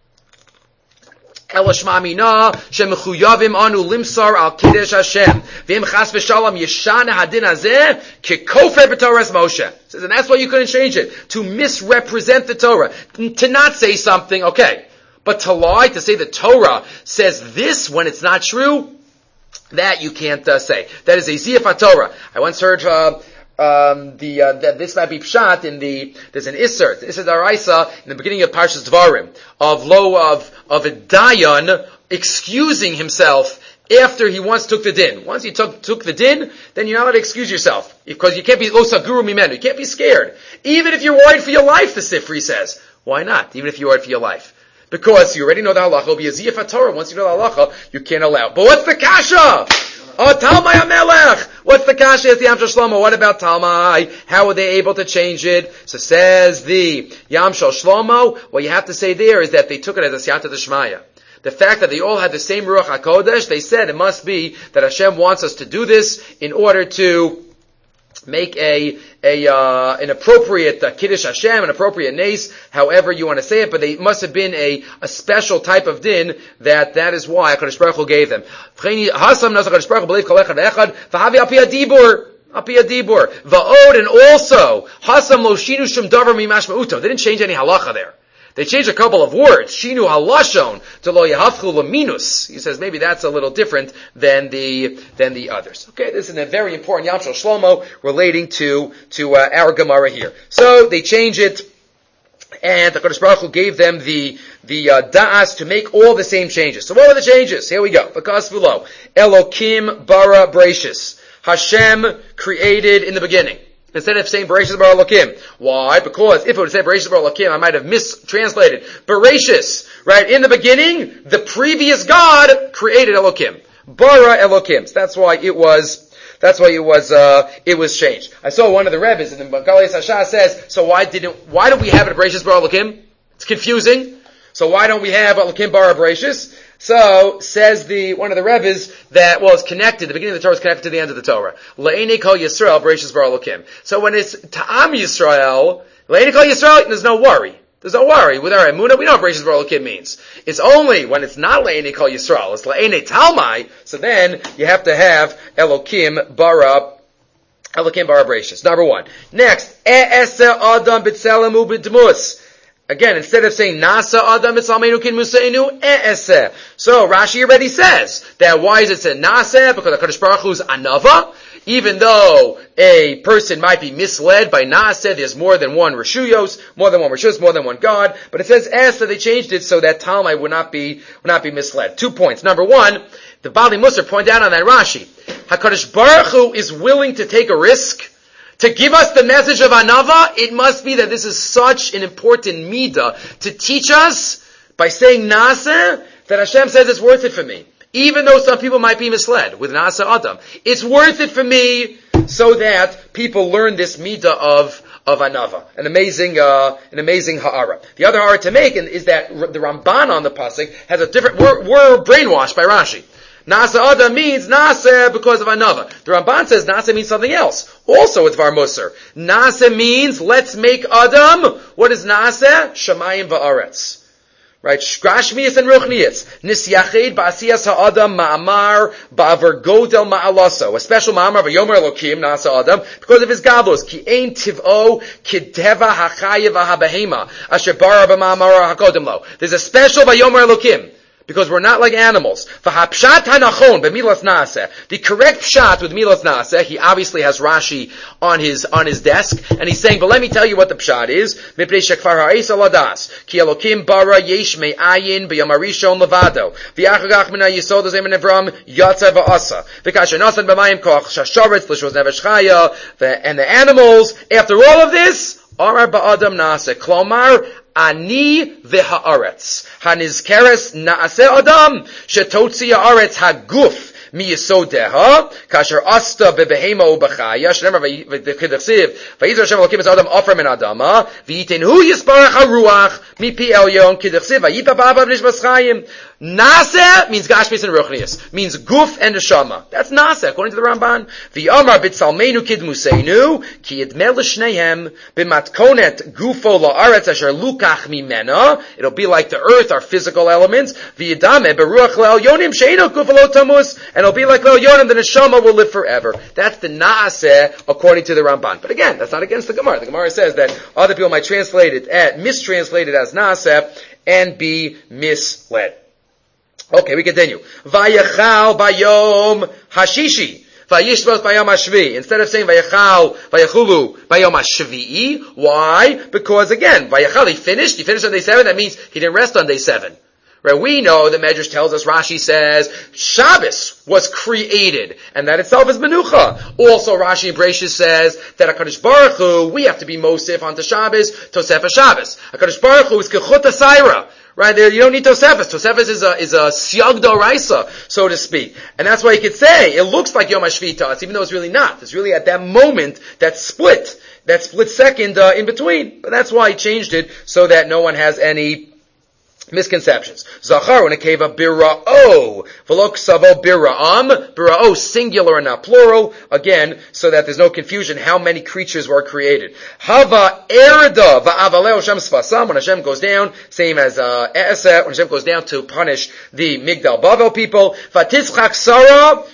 Elashmamina shemechuyavim anu limsar al kiddush Hashem v'im chas v'shalom yeshana hadin hazeh kikofer b'Torah Moshe. Says, and that's why you couldn't change it, to misrepresent the Torah, to not say something, okay, but to lie, to say the Torah says this when it's not true, that you can't uh, say. That is a ziyuf haTorah. I once heard. Uh, Um, the, uh, that this might be pshat in the, there's an isser, this is Araisa in the beginning of Parshas Dvarim, of lo, of, of a dayan excusing himself after he once took the din. Once he took, took the din, then you're not allowed to excuse yourself. Because you can't be, lo saguru mimenu, you can't be scared. Even if you're worried for your life, the Sifri says. Why not? Even if you're worried for your life. Because you already know the halacha, it'll be a ziyuf haTorah. Once you know the halacha, you can't allow. But what's the kasha? Oh, Talmai HaMelech! What's the kasha? It's the Yamshel Shlomo. What about Talmai? How were they able to change it? So says the Yamshel Shlomo, what you have to say there is that they took it as a siyata d'shmaya. The fact that they all had the same Ruach HaKodesh, they said it must be that Hashem wants us to do this in order to make a, a, uh, an appropriate uh, Kiddush Hashem, an appropriate nace, however you want to say it, but they must have been a, a special type of din that that is why HaKadosh Baruch Hu gave them. Hasam nas HaKadosh Baruch Hu b'leiv kol echad ve'echad, v'havi al pi hadibur, al pi hadibur, va'od, and also, Hasam lo shinu shum davar mimash ma'uto. They didn't change any halacha there. They changed a couple of words. Shinu halashon to lo yahavchu laminus. He says maybe that's a little different than the than the others. Okay, this is a very important Yamshel Shlomo relating to to uh, our Gemara here. So they change it, and the Kodesh Baruch Hu gave them the the uh, da'as to make all the same changes. So what are the changes? Here we go. Because Vulo Elokim bara Bereshis. Hashem created in the beginning. Instead of saying Bereshis bara Elokim. Why? Because if it would say Bereshis bara Elokim, I might have mistranslated. Bereshis, right? In the beginning, the previous God created Elokim. Bara Elokim. So that's why it was, that's why it was, uh, it was changed. I saw one of the Rebbes in the Galei Sasha says, so why didn't, why don't we have it Bereshis bara Elokim? It's confusing. So why don't we have Elokim bara Bereshis? So, says the, one of the Rebbes, that, well, it's connected, the beginning of the Torah is connected to the end of the Torah. Le'eni kol Yisrael, Bereshis bara Elokim. So when it's Ta'am Yisrael, Le'eni kol Yisrael, there's no worry. There's no worry. With our Emunah, we know what Bereshis bara Elokim means. It's only when it's not Le'eni kol Yisrael, it's Le'eni Talmai, so then you have to have Elokim bara, Elokim bara Bereshis. Number one. Next, E'ese Adam b'tzelem u'b'dmus. Again, instead of saying Nasa Adam Mitzalmeinu Kin Museinu E'eseh. So Rashi already says that why is it said Nasa? Because the Kadosh Baruch Hu is Anava. Even though a person might be misled by Nasa, there's more than one Rishuyos, more than one Rishus, more than one God. But it says Eseh, they changed it so that Talmai would not be would not be misled. Two points. Number one, the Bali Musar pointed out on that Rashi, HaKadosh Baruch Hu is willing to take a risk to give us the message of Anava. It must be that this is such an important midah to teach us by saying Nasa that Hashem says it's worth it for me. Even though some people might be misled with Nasa Adam. It's worth it for me so that people learn this midah of of Anava. An amazing, uh, an amazing ha'ara. The other ha'ara to make is that the Ramban on the pasuk has a different, we're, we're brainwashed by Rashi. Nasa Adam means Nasa because of Anava. The Ramban says Nasa means something else. Also with Var Musar. Nasa means let's make Adam. What is Nasa? Shamayim va'aretz. Right? Shkrashmias and Ruchnias. Nisyachid ba'asiyas ha'adam ma'amar ba'aver godel ma'alaso. A special ma'amar v'yomer Elokim, Nasa Adam, because of his gadlos. Ki ein tiv'o kideva ha'chayev ha'behema. Asher bara b'ma'amar ha'kodem lo. There's a special v'yomer Elokim. Because we're not like animals. V'hapshat hanachon b'milas naaseh. The correct pshat with milas naaseh, he obviously has Rashi on his, on his desk, and he's saying, but let me tell you what the pshat is. Mipnei shekfar ha'es aladas. Ki Elokim bara yesh me'ayin b'yom harishon levado. V'yachagach min ha'yisod hazeh min Avram yatsa v'asa. V'kasher nasan b'mayim koch shasharetz l'shos nefesh chaya. And the animals, after all of this, Arar ba'adam naaseh. Klomar, Ani v'ha'aretz. Hanizkeres na'aseh adam. Shetotzi ha'aretz ha'guf. miyisodeha, kasher asta bebehema ubachaya, shnemar v'kidachsiv, v'yizar Hashem Elokim es adam offer min adama, v'yitenhu yisparach haruach, mipi elyon, kidachsiv, v'yipa b'aba v'nishmas chayim. Naseh means Gashmis and Ruchnius, means Guf and Neshama. That's Naseh, according to the Ramban. V'yamar b'tzalmeinu kidmuseinu, ki yidmeh l'shnehem, b'matkonet gufo la'aretz asher lukach mimena. It'll be like the earth, our physical elements. V'yidame beruach le'elyonim she'eno gufo lo tamus, and it'll be like le'elyonim, the Neshama will live forever. That's the Naseh, according to the Ramban. But again, that's not against the Gemara. The Gemara says that other people might translate it, at, mistranslate it as Naseh, and be misled. Okay, we continue. Vayachal bayom hashishi. Vayishbos bayom hashvi. Instead of saying vayachal, vayachulu bayom hashvi'i. Why? Because again, vayachal, he finished. He finished on day seven. That means he didn't rest on day seven. Right? We know the Medrash tells us, Rashi says, Shabbos was created. And that itself is menucha. Also, Rashi and Bereshis says that HaKadosh Baruch Hu, we have to be mosif onto Shabbos, Tosef Shabbos. HaKadosh Baruch Hu is kechut asayra. Right there, you don't need Tosefes. Tosefes is a, is a siyag d'oraisa, so to speak. And that's why you could say, it looks like Yom HaShvi to us, even though it's really not. It's really at that moment, that split, that split second, uh, in between. But that's why he changed it, so that no one has any misconceptions. Zachar when it came up bira'o, v'lo ksavo bira'am, bira'o singular and not plural, again, so that there's no confusion how many creatures were created. Hava erda va'avaleo Hashem sfasam, when Hashem goes down, same as uh, Eset, when Hashem goes down to punish the Migdal Bavel people, v'titzchak Sarah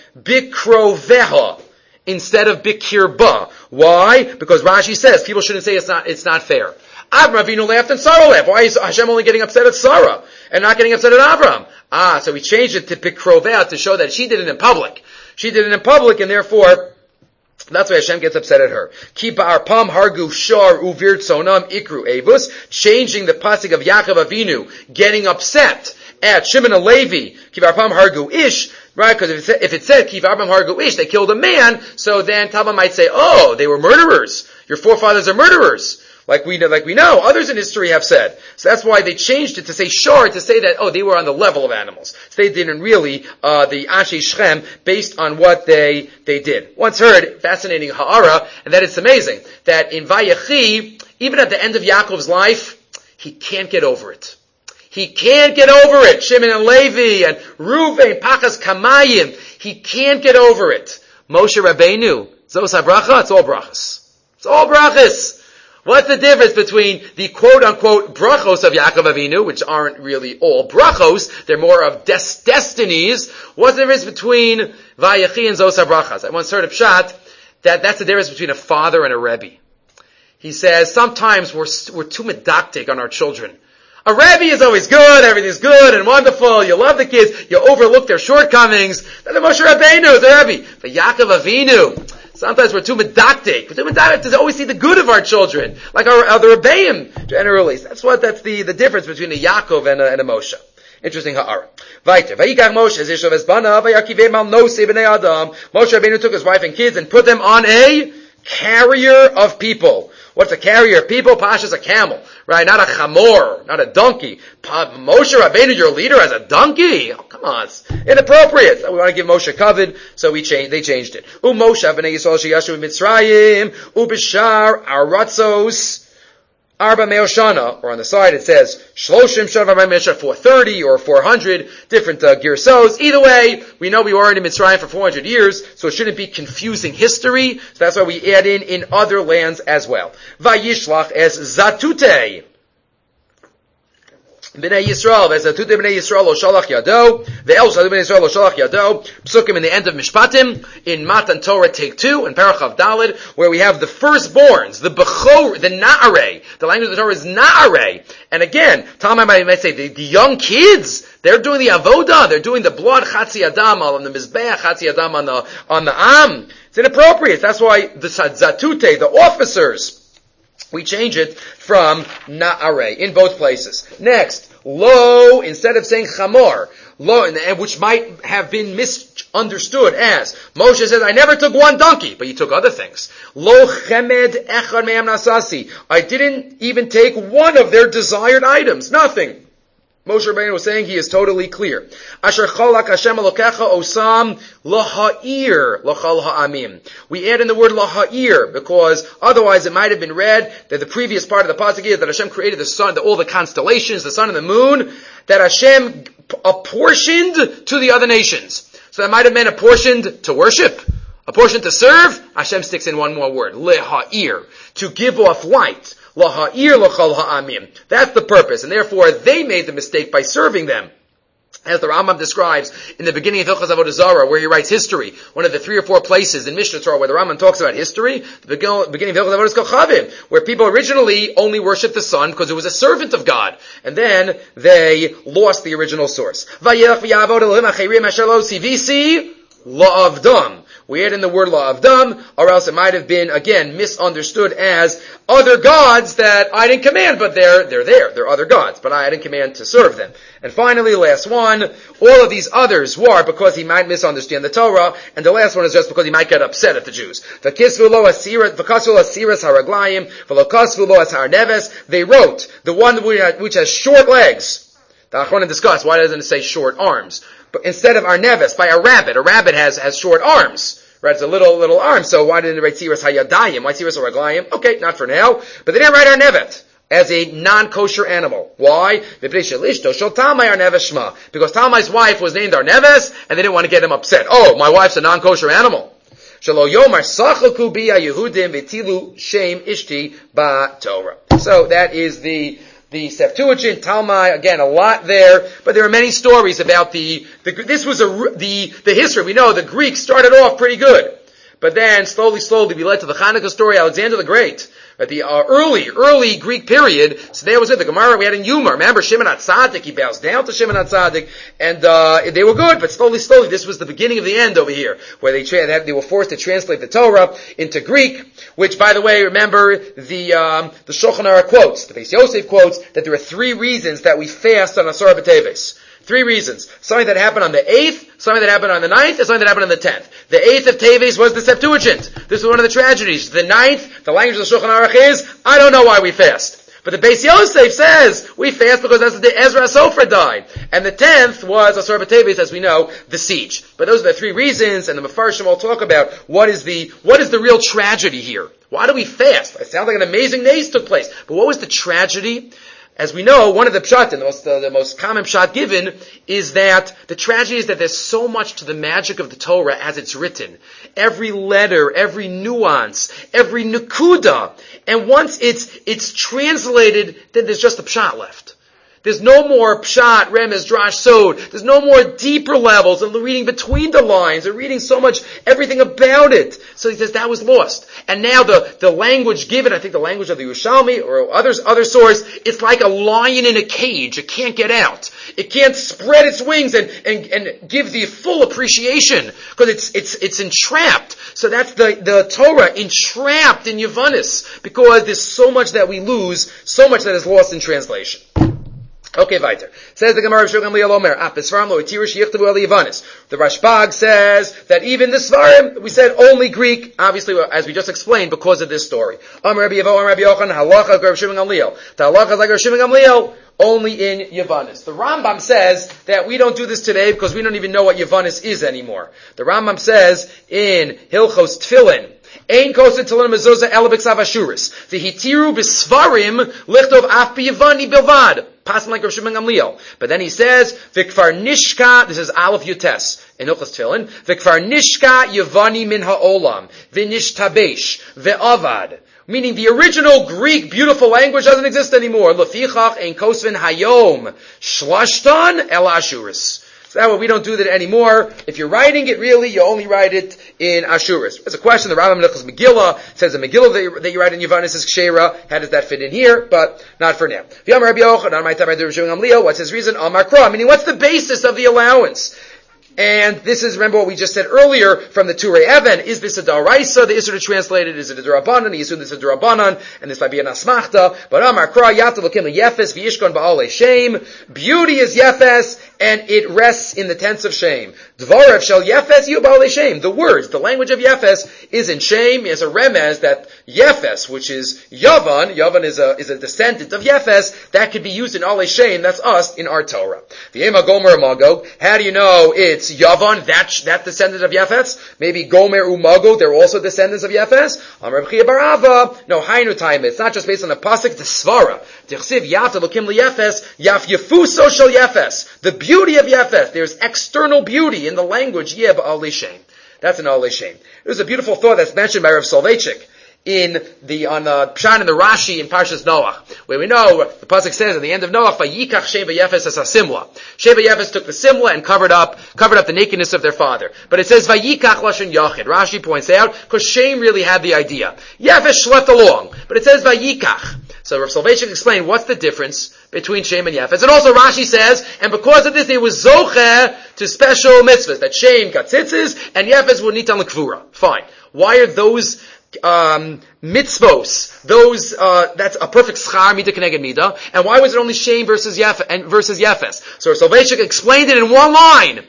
bikroveha, instead of bikirba. Why? Because Rashi says people shouldn't say it's not, it's not fair. Avram Avinu laughed and Sarah laughed. Why is Hashem only getting upset at Sarah and not getting upset at Avram? Ah, so we changed it to Pikroveh to show that she did it in public. She did it in public, and therefore, that's why Hashem gets upset at her. Ki ba'arpam hargu shar uvir tzonam ikru evus, changing the pasuk of Yaakov Avinu, getting upset at Shimon and Levi. Ki ba'arpam hargu ish, right? Because if it said, if it said Ki ba'arpam hargu ish, they killed a man, so then Talmud might say, oh, they were murderers. Your forefathers are murderers. Like we know, like we know, others in history have said. So that's why they changed it to say shor, to say that, oh, they were on the level of animals. So they didn't really, uh, the Asher Shem, based on what they, they did. Once heard, fascinating ha'ara, and that it's amazing, that in Vayechi, even at the end of Yaakov's life, he can't get over it. He can't get over it. Shimon and Levi, and Reuven, Pachas Kamayim, he can't get over it. Moshe Rabbeinu, Zos HaBracha, it's all brachas. It's all brachas. What's the difference between the quote-unquote brachos of Yaakov Avinu, which aren't really all brachos, they're more of des- destinies. What's the difference between Vayechi and Zos HaBrachas? I once heard a pshat that that's the difference between a father and a rebbe. He says, sometimes we're, we're too medactic on our children. A rebbe is always good, everything's good and wonderful, you love the kids, you overlook their shortcomings. Then the Moshe Rabbeinu is a rebbe. But Yaakov Avinu, sometimes we're too medactic. We're too medactic to always see the good of our children, like our other Rebbeim generally. That's what, that's the, the difference between a Yaakov and a, and a Moshe. Interesting ha'ara. Vaiter. Vayikach Moshe zishav esbana vayakivem al nosei b'nei adam. Moshe Rabbeinu took his wife and kids and put them on a carrier of people. What's a carrier of people? Pasha's a camel, right? Not a chamor, not a donkey. Pa- Moshe Rabbeinu, your leader, as a donkey? Oh, come on, it's inappropriate. We want to give Moshe kavod, so we changed. They changed it. U Moshe b'nei Yisrael sheyashu b'Mitzrayim u b'shar aratzos arba meoshana, or on the side it says shloshim shana v'mesha four thirty or four hundred, different uh, girsos. Either way, we know we were in Mitzrayim for four hundred years, so it shouldn't be confusing history. So that's why we add in in other lands as well. Vayishlach es zatute. Bnei Yisrael, Vezatute Bnei Yisrael lo shalach yado, Ve'el Shadu Bnei Yisrael lo shalach yado, Psukim in the end of Mishpatim, in Matan Torah take two, in Parachav Daled, where we have the firstborns, the Bechor, the Na'arei. The language of the Torah is Na'arei. And again, Talmud might, might say, the, the young kids, they're doing the Avodah, they're doing the blood Chatzi Adam on the Mizbeach, Chatzi Adam on the, on the Am. It's inappropriate. That's why the Zatute, the officers, we change it from Na'arei in both places. Next, lo, instead of saying chamor, lo, which might have been misunderstood as, Moshe says, I never took one donkey, but you took other things. Lo chemed echad me'am nasasi. I didn't even take one of their desired items. Nothing. Moshe Rabbeinu was saying he is totally clear. Asher chalak Hashem Elokecha osam laha'ir l'chal ha'amim. We add in the word laha'ir because otherwise it might have been read that the previous part of the pasuk is that Hashem created the sun, the, all the constellations, the sun and the moon, that Hashem apportioned to the other nations. So that might have been apportioned to worship, apportioned to serve. Hashem sticks in one more word, leha'ir, to give off light. Laha'ir l'chal ha'amim. That's the purpose, and therefore they made the mistake by serving them. As the Rambam describes in the beginning of Hilchos Avodah Zarah, where he writes history, one of the three or four places in Mishnah Torah where the Rambam talks about history, the beginning of Hilchos Avodah is called Chavim, where people originally only worshipped the sun because it was a servant of God, and then they lost the original source. Vayelach v'yavod Elohim acherim asher lo sivisi la'avdam. We add in the word la'avdam, or else it might have been, again, misunderstood as other gods that I didn't command, but they're, they're there. They're other gods, but I didn't command to serve them. And finally, last one, all of these others were because he might misunderstand the Torah, and the last one is just because he might get upset at the Jews. V'kisvu lo asiras haraglayim, v'lo lo as harneves. They wrote, the one which has short legs. The Achronim discuss, why doesn't it say short arms? But instead of arneves, by a rabbit. A rabbit has, has short arms. Right? It's a little, little arm. So why didn't they write Tziras Hayadayim? Why Tziras Haraglayim? Okay, not for now. But they didn't write arnevet as a non-kosher animal. Why? Because Talmai's wife was named Arneves, and they didn't want to get him upset. Oh, my wife's a non-kosher animal. So that is the The Septuagint, Talmai, again, a lot there, but there are many stories about the, the this was a, the, the history. We know the Greeks started off pretty good, but then slowly, slowly we led to the Hanukkah story, Alexander the Great. At the uh, early, early Greek period, so there was it, the Gemara we had in Yuma. Remember, Shimon HaTzadik, he bows down to Shimon HaTzadik, and uh, they were good, but slowly, slowly, this was the beginning of the end over here, where they tra- they were forced to translate the Torah into Greek, which, by the way, remember, the um, the Shulchan Aruch quotes, the Beis Yosef quotes, that there are three reasons that we fast on Asar B'Teves. Three reasons. Something that happened on the eighth, something that happened on the ninth, and something that happened on the tenth. The eighth of Teves was the Septuagint. This was one of the tragedies. The ninth, the language of the Shulchan Aruch is, I don't know why we fast. But the Beis Yosef says, we fast because that's the day Ezra Sofer died. And the tenth was Asar B'Teves, as we know, the siege. But those are the three reasons, and the Mefarshim will talk about what is the, what is the real tragedy here. Why do we fast? It sounds like an amazing nace took place. But what was the tragedy? As we know, one of the pshat, the most, uh, the most common pshat given, is that the tragedy is that there's so much to the magic of the Torah as it's written. Every letter, every nuance, every nakuda. And once it's, it's translated, then there's just a pshat left. There's no more pshat, remez, drash, sod. There's no more deeper levels of reading between the lines or reading so much, everything about it. So he says that was lost. And now the, the language given, I think the language of the Yerushalmi or others, other source, it's like a lion in a cage. It can't get out. It can't spread its wings and, and, and give the full appreciation because it's, it's, it's entrapped. So that's the, the Torah entrapped in Yavanis because there's so much that we lose, so much that is lost in translation. Okay, weiter. Says the Gemara of Shulchan Gamliel Omer, "Af Svarim lo itirish yichtavu el Yavanis." The Rashbag says that even the Svarim, we said only Greek, obviously, as we just explained, because of this story. Amar Rabbi Yevo, Amar Rabbi Yochanan, halacha like Rabbi Shimon Gamliel. The halacha is like Rabbi Shimon Gamliel, only in Yavanis. The Rambam says that we don't do this today because we don't even know what Yavanis is anymore. The Rambam says in Hilchos Tfilin, Ein koset tefillin mezuzah ela b'ksav ashuris. V'hitiru b'svarim lichtov af b'yavani bilvad. Passing like Rav Shimon Gamliel. But then he says, V'kfar nishka, this is Aleph Yutes, in Hilchos Tefillin, V'kfar nishka yavani min ha'olam, v'nishtabesh, ve'avad. meaning the original Greek beautiful language doesn't exist anymore. Lefichach ein kosvin hayom shlashtan el ashuris. So that way we don't do that anymore. If you're writing it really, you only write it in Ashuris. There's a question, the Rambam Menachos Megillah says the Megillah that you, that you write in Yavanis is Kshera. How does that fit in here? But not for now. What's his reason? Amar Kra, meaning what's the basis of the allowance? And this is, remember what we just said earlier from the Turei Even, is this a Daraisa, the Isra translated, is it a Darabanan, he assumed this is a Darabanan, and this might be an Asmachta, but Amar Kra, Yatav Lakim Yefes, V'yishkon Ba'ale Shem, beauty is Yefes, and it rests in the tense of shame. Dvarev shel Yefes, Yu Ba'ale Shem, the words, the language of Yefes is in shame, is a remez that Yefes, which is Yavan, Yavan is a, is a descendant of Yefes, that could be used in Ale Shem, that's us, in our Torah. The Ema Gomer Magog, how do you know it's Yavan, that, that descendant of Yefes? Maybe Gomer Umago, they're also descendants of Yefes? Amar B'chia Barava, no, Hainu time, it's not just based on the Pasuk, the Svara. Tichsiv Yata Lokim Liyefes, Yaf Yefuso Shel Yefes. The beauty of Yefes, there's external beauty in the language, Yeh Ba'alei Shem. That's an Alei Shem. There's a beautiful thought that's mentioned by Rav Soloveitchik in the, on the Pshan and the Rashi in Parshas Noach, where we know, the Pasuk says at the end of Noach, Vayikach Shem v'Yefes as a Simla. Shem v'Yefes took the Simla and covered up, covered up the nakedness of their father. But it says Vayikach Lashon Yachid. Rashi points out, because Shem really had the idea. Yefes schlepped along, but it says Vayikach. So Rav Soloveitchik explained what's the difference between Shem and Yefes. And also Rashi says, and because of this, they was zocheh to special mitzvahs, that Shem got tzitzis, and Yefes would nitan l'kvura. Fine. Why are those um mitzvos, those uh that's a perfect schar mida keneged mida, and why was it only Shem versus Yefes and versus Yefes? So Soloveitchik explained it in one line: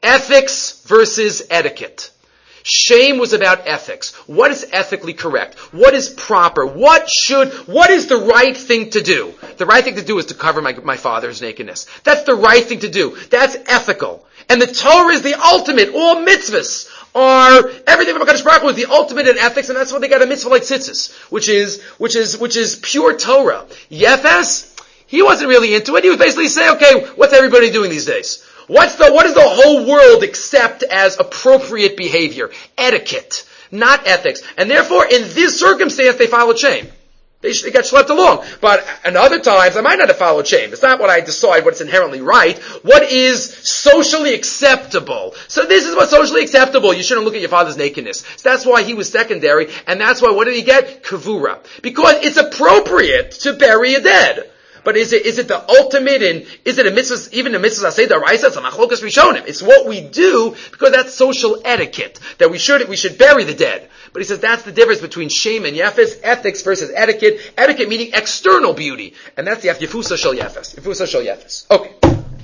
ethics versus etiquette. Shame was about ethics. What is ethically correct? What is proper? What should, what is the right thing to do? The right thing to do is to cover my, my father's nakedness. That's the right thing to do. That's ethical. And the Torah is the ultimate. All mitzvahs are, everything from HaKadosh Baruch Hu is the ultimate in ethics, and that's why they got a mitzvah like tzitzis, which is, which is, which is pure Torah. Yefes, he wasn't really into it. He was basically saying, okay, what's everybody doing these days? What's the, what does the whole world accept as appropriate behavior? Etiquette, not ethics. And therefore, in this circumstance, they followed shame. They, they got schlepped along. But in other times, I might not have followed shame. It's not what I decide what's inherently right. What is socially acceptable? So this is what's socially acceptable. You shouldn't look at your father's nakedness. So that's why he was secondary. And that's why, what did he get? Kavura. Because it's appropriate to bury a dead. But is it, is it the ultimate in, is it a mitzvah, even a mitzvah Seder Raisa? It's a machlokas rishonim. It's what we do because that's social etiquette. That we should, we should bury the dead. But he says that's the difference between Shem and Yefes, ethics versus etiquette. Etiquette meaning external beauty. And that's the Yefusa Shel Yefes. Yefusa Shel Yefes. Okay.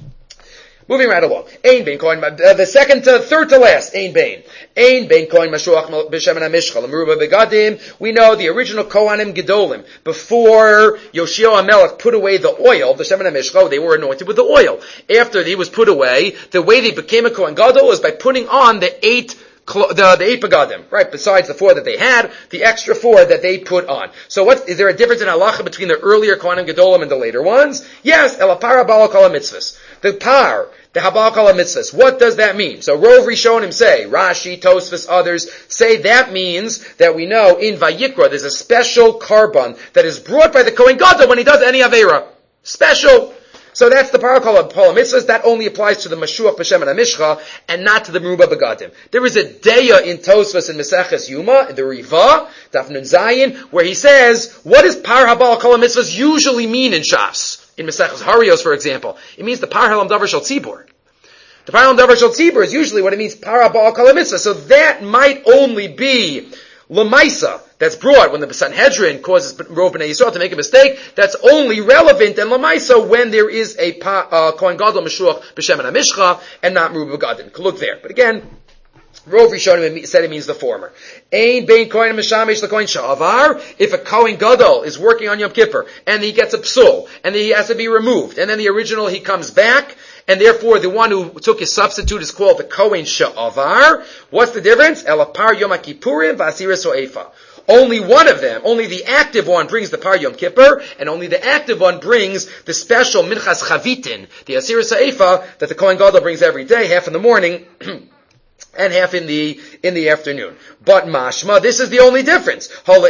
Moving right along. Ein bein kohen, uh, the second to, third to last, ein bein. Ein bein kohen mashuach b'shemen ha-mishchal, l'meruba begadim. We know the original Kohanim Gedolim, before Yoshio HaMelech put away the oil, the shemen ha-mishchal, they were anointed with the oil. After he was put away, the way they became a Kohen Gadol is by putting on the eight The, the eight begadim, right? Besides the four that they had, the extra four that they put on. So what, is there a difference in halacha between the earlier Kohanim Gedolim and the later ones? Yes, el par habal kol mitzvahs. The par, the habal kol mitzvahs. What does that mean? So Rov Rishonim say, Rashi, Tosfos, others say that means that we know in Vayikra there's a special carbon that is brought by the Kohen Gadol when he does any Aveira. Special. So that's the parakol of Pala Mitzvahs. That only applies to the Mashuach B'Shem and Amishcha, and not to the Meruba Begadim. There is a Deya in Tosfos and Meseches Yuma, in the Riva, Daf Nun Zayin, where he says, what does Par Habal Kol Mitzvahs usually mean in Shas? In Meseches Harios, for example. It means the Par Halam Davar Shel Tzibur. The Par Halam Davar Shel Tzibur is usually what it means, Par Habal Kol Mitzvahs. So that might only be Lamaisa, that's brought when the Sanhedrin causes Rov B'nai Yisrael to make a mistake. That's only relevant and Lamaisa when there is a uh, Kohen Gadol Meshuach B'Shem and Amishcha and not Meruba Begadim. Look there. But again, Rov Rishonim said it means the former. Ein bein Kohen Meshamesh l'Kohen Sha'avar. If a Kohen Gadol is working on Yom Kippur and he gets a psul and he has to be removed and then the original he comes back, and therefore the one who took his substitute is called the Kohen Sha'avar. What's the difference? Elapar Yom HaKippurim v'Asiris O'efa. Only one of them, only the active one brings the Par Yom Kippur, and only the active one brings the special Minchas Chavitin, the Asiris Ha'efa, that the Kohen Gadol brings every day, half in the morning, and half in the in the afternoon. But mashma, this is the only difference. But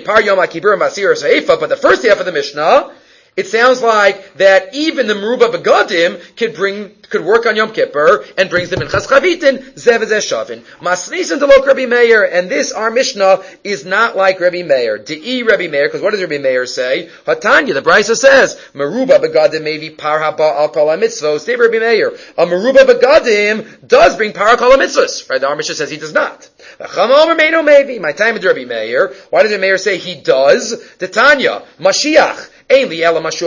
the first half of the Mishnah, it sounds like that even the Meruba Begadim could bring, could work on Yom Kippur and brings the Minchas Chavitin, Zev Zeh Shavin. Masnisin Delok Rabbi Meir, and this, our Mishnah, is not like Rabbi Meir. De'i Rabbi Meir, because what does Rabbi Meir say? Hatanya, the Brisa says, Meruba Begadim Mevi Par Haba Al Kol HaMitzvos. Stay Rabbi Meir. A Meruba Begadim does bring Par Kol HaMitzvos. Right, the Our Mishnah says he does not. Maybe. My time is Rabbi Meir. Why does Rabbi Meir say he does? The Tanya, Mashiach. The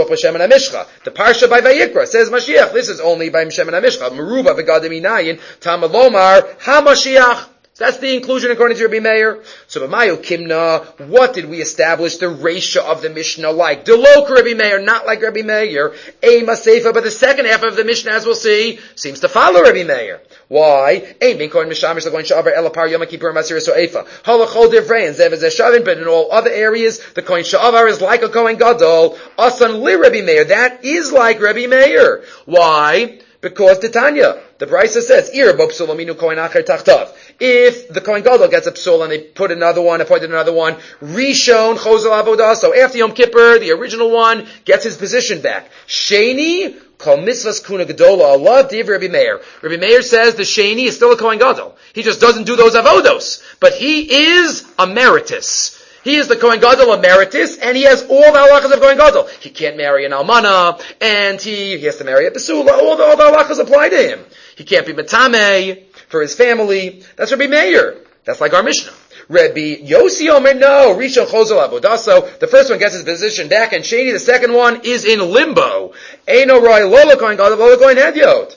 Parsha by Vayikra says Mashiach. This is only by Shem and HaMishcha. Meruba v'gadim inayin tamalomar ha-Mashiach. That's the inclusion according to Rabbi Meir. So, b'mayu kimna, what did we establish the ratio of the Mishnah like? Delok Rabbi Meir, not like Rabbi Meir. Ema seifa, but the second half of the Mishnah, as we'll see, seems to follow Rabbi Meir. Why? Ein min kohen mishamish l'goyin sha'avar elapar yom kippur masir so'efa. Halachol divrei and zev zeh shavin, but in all other areas, the kohen sha'avar is like a kohen gadol. Asan li Rabbi Meir. That is like Rabbi Meir. Why? Because Titania, the Brisa says, Ir bo psul aminu kohen acher tachtav. If the Kohen Gadol gets a psul and they put another one, appointed another one, Rishon Chozel Avodah, so after Yom Kippur, the original one gets his position back. Sheni, Kol Mitzvahs Kuna Gedola, Allah, Div Rabbi Meir. Rabbi Meir says the Sheni is still a Kohen Gadol. He just doesn't do those avodos. But he is emeritus. He is the Kohen Gadol emeritus, and he has all the halachas of Kohen Gadol. He can't marry an almana, and he, he has to marry a besula. All the, all the halachas apply to him. He can't be metame for his family. That's Rabbi Meir. That's like our Mishnah. Rabbi Yossi Omer, no, Rishon Chozel Avodaso. The first one gets his position back, and Sheni, the second one, is in limbo. Eino Roy Lola Kohen Gadol, Lola Kohen Hedyot.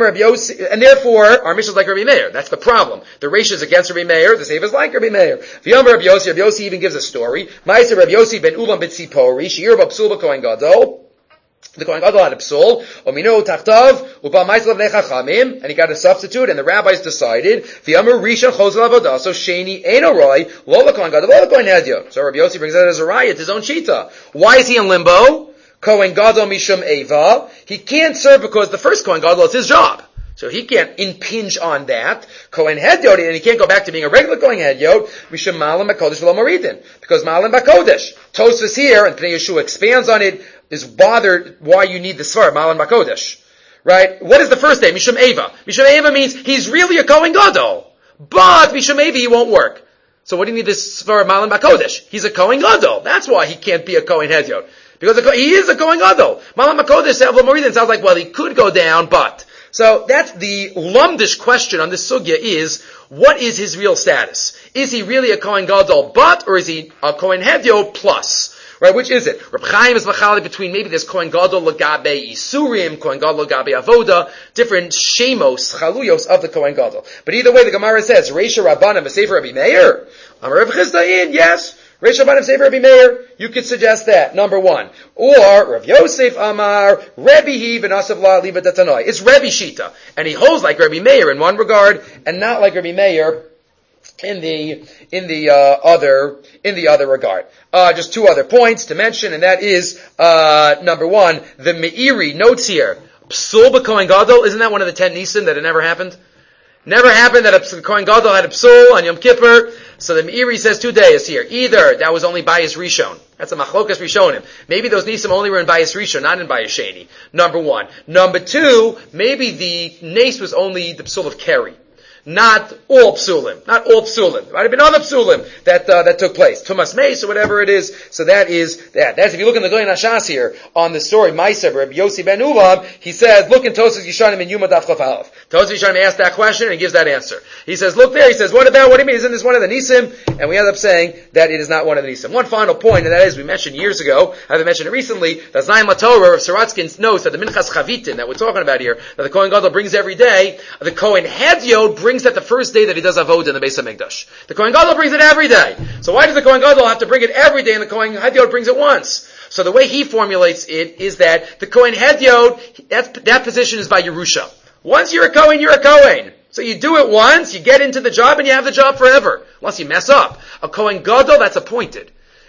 And therefore, our Mishnah is like Rabbi Meir. That's the problem. The Reish is against Rabbi Meir, the Seif is like Rabbi Meir. V'yomer Rabbi Yossi, Rabbi Yossi even gives a story. Ma'aser Rabbi Yossi ben Ulam b'tzipori, she'ir b'psul b'kohen gadol. The Kohen Gadol had a psul, omino tachtav, uba ma'aser l'vnei chachamim, and he got a substitute, and the rabbis decided, v'yomer Rishon Chozel Avodah, so Sheni Eino Roy, lo l'kohen gadol, lo l'kohen hedyot. So Rabbi Yossi brings that as a riot, his own shita. Why is he in limbo? Kohen Gadol Mishum Eva. He can't serve because the first Kohen Gadol is his job. So he can't impinge on that. Kohen Hedyot, and he can't go back to being a regular Kohen Hedyot, Mishum Malam HaKodesh V'lo Moridin. Because Malam HaKodesh. Tosfos here, and Pnei Yeshua expands on it, is bothered why you need the Svar, Malam HaKodesh. Right? What is the first name? Mishum Eva. Mishum Eva means he's really a Kohen Gadol. But Mishum Eva, he won't work. So what do you need this Svar, Malam HaKodesh? He's a Kohen Gadol. That's why he can't be a Kohen Hedyot. Because he is a Kohen Gadol. Malam HaKodesh, Moridin sounds like, well, he could go down, but. So that's the lumdish question on this sugya is, what is his real status? Is he really a Kohen Gadol but, or is he a Kohen Hedyot plus? Right, which is it? Reb Chaim is machali between maybe there's Kohen Gadol Lagabe Isurim, Kohen Gadol Lagabe Avoda, different shemos, chaluyos of the Kohen Gadol. But either way, the Gemara says, Reisha Rabbanim V'Sefer Rabbi Meir. Amar Rav Chisda in, yes. Reish Rabbanim Sefer Rabbi Meir, you could suggest that, number one. Or, Rav Yosef Amar, Rebbe Hi v'nasav la liba datanoi. It's Rebbe Shita. And he holds like Rabbi Meir in one regard, and not like Rabbi Meir in the, in the, uh, other, in the other regard. Uh, just two other points to mention, and that is, uh, number one, the Meiri notes here. Psul b'Kohen Gadol, isn't that one of the ten Nisim that it never happened? Never happened that a Kohen Gadol had a psul on Yom Kippur. So the Meiri says two days here. Either that was only Bayis Rishon. That's a machlokas Rishonim. Maybe those Nisim only were in Bayis Rishon, not in Bayis Sheni. Number one. Number two, maybe the Nes was only the psul of Keri. Not all psulim. Not all psulim. There might have been other psulim that, uh, that took place. Tumas Meis or whatever it is. So that is that. That's if you look in the Goyen Hashas here, on the story, Ma'aser, Rabbi Yossi ben Ulam, he says, look in Tosfos Yishanim in Yuma Daf Chaf Aleph. Tosfos Yishanim asks that question and he gives that answer. He says, look there, he says, what about, what do you mean, isn't this one of the Nisim? And we end up saying that it is not one of the Nisim. One final point, and that is, we mentioned years ago, I haven't mentioned it recently, that Zayin Latorah of Saratskin notes that the Minchas Chavitin that we're talking about here, that the Kohen Gadol brings every day, the Kohen Hedyot brings that the first day that he does avodah in the Beis HaMikdash. The Kohen Gadol brings it every day. So why does the Kohen Gadol have to bring it every day and the Kohen Hedyot brings it once? So the way he formulates it is that the Kohen Hedyot, that, that position is by Yerusha. Once you're a Kohen, you're a Kohen. So you do it once, you get into the job, and you have the job forever. Unless you mess up. A Kohen Gadol, that's appointed.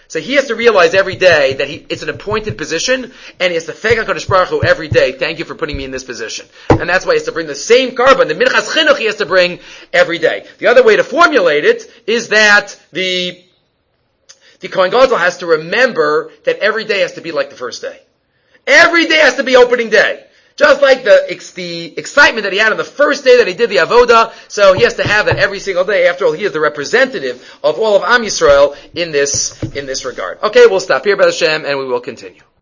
So he has to realize every day that he, it's an appointed position, and he has to thank HaKadosh Baruch Hu every day, thank you for putting me in this position. And that's why he has to bring the same carbon, the Minchas Chinuch he has to bring every day. The other way to formulate it is that the, the Kohen Gadol has to remember that every day has to be like the first day. Every day has to be opening day. Just like the the excitement that he had on the first day that he did the avoda, so he has to have that every single day. After all, he is the representative of all of Am Yisrael in this in this regard. Okay, we'll stop here, B'ez Hashem, and we will continue.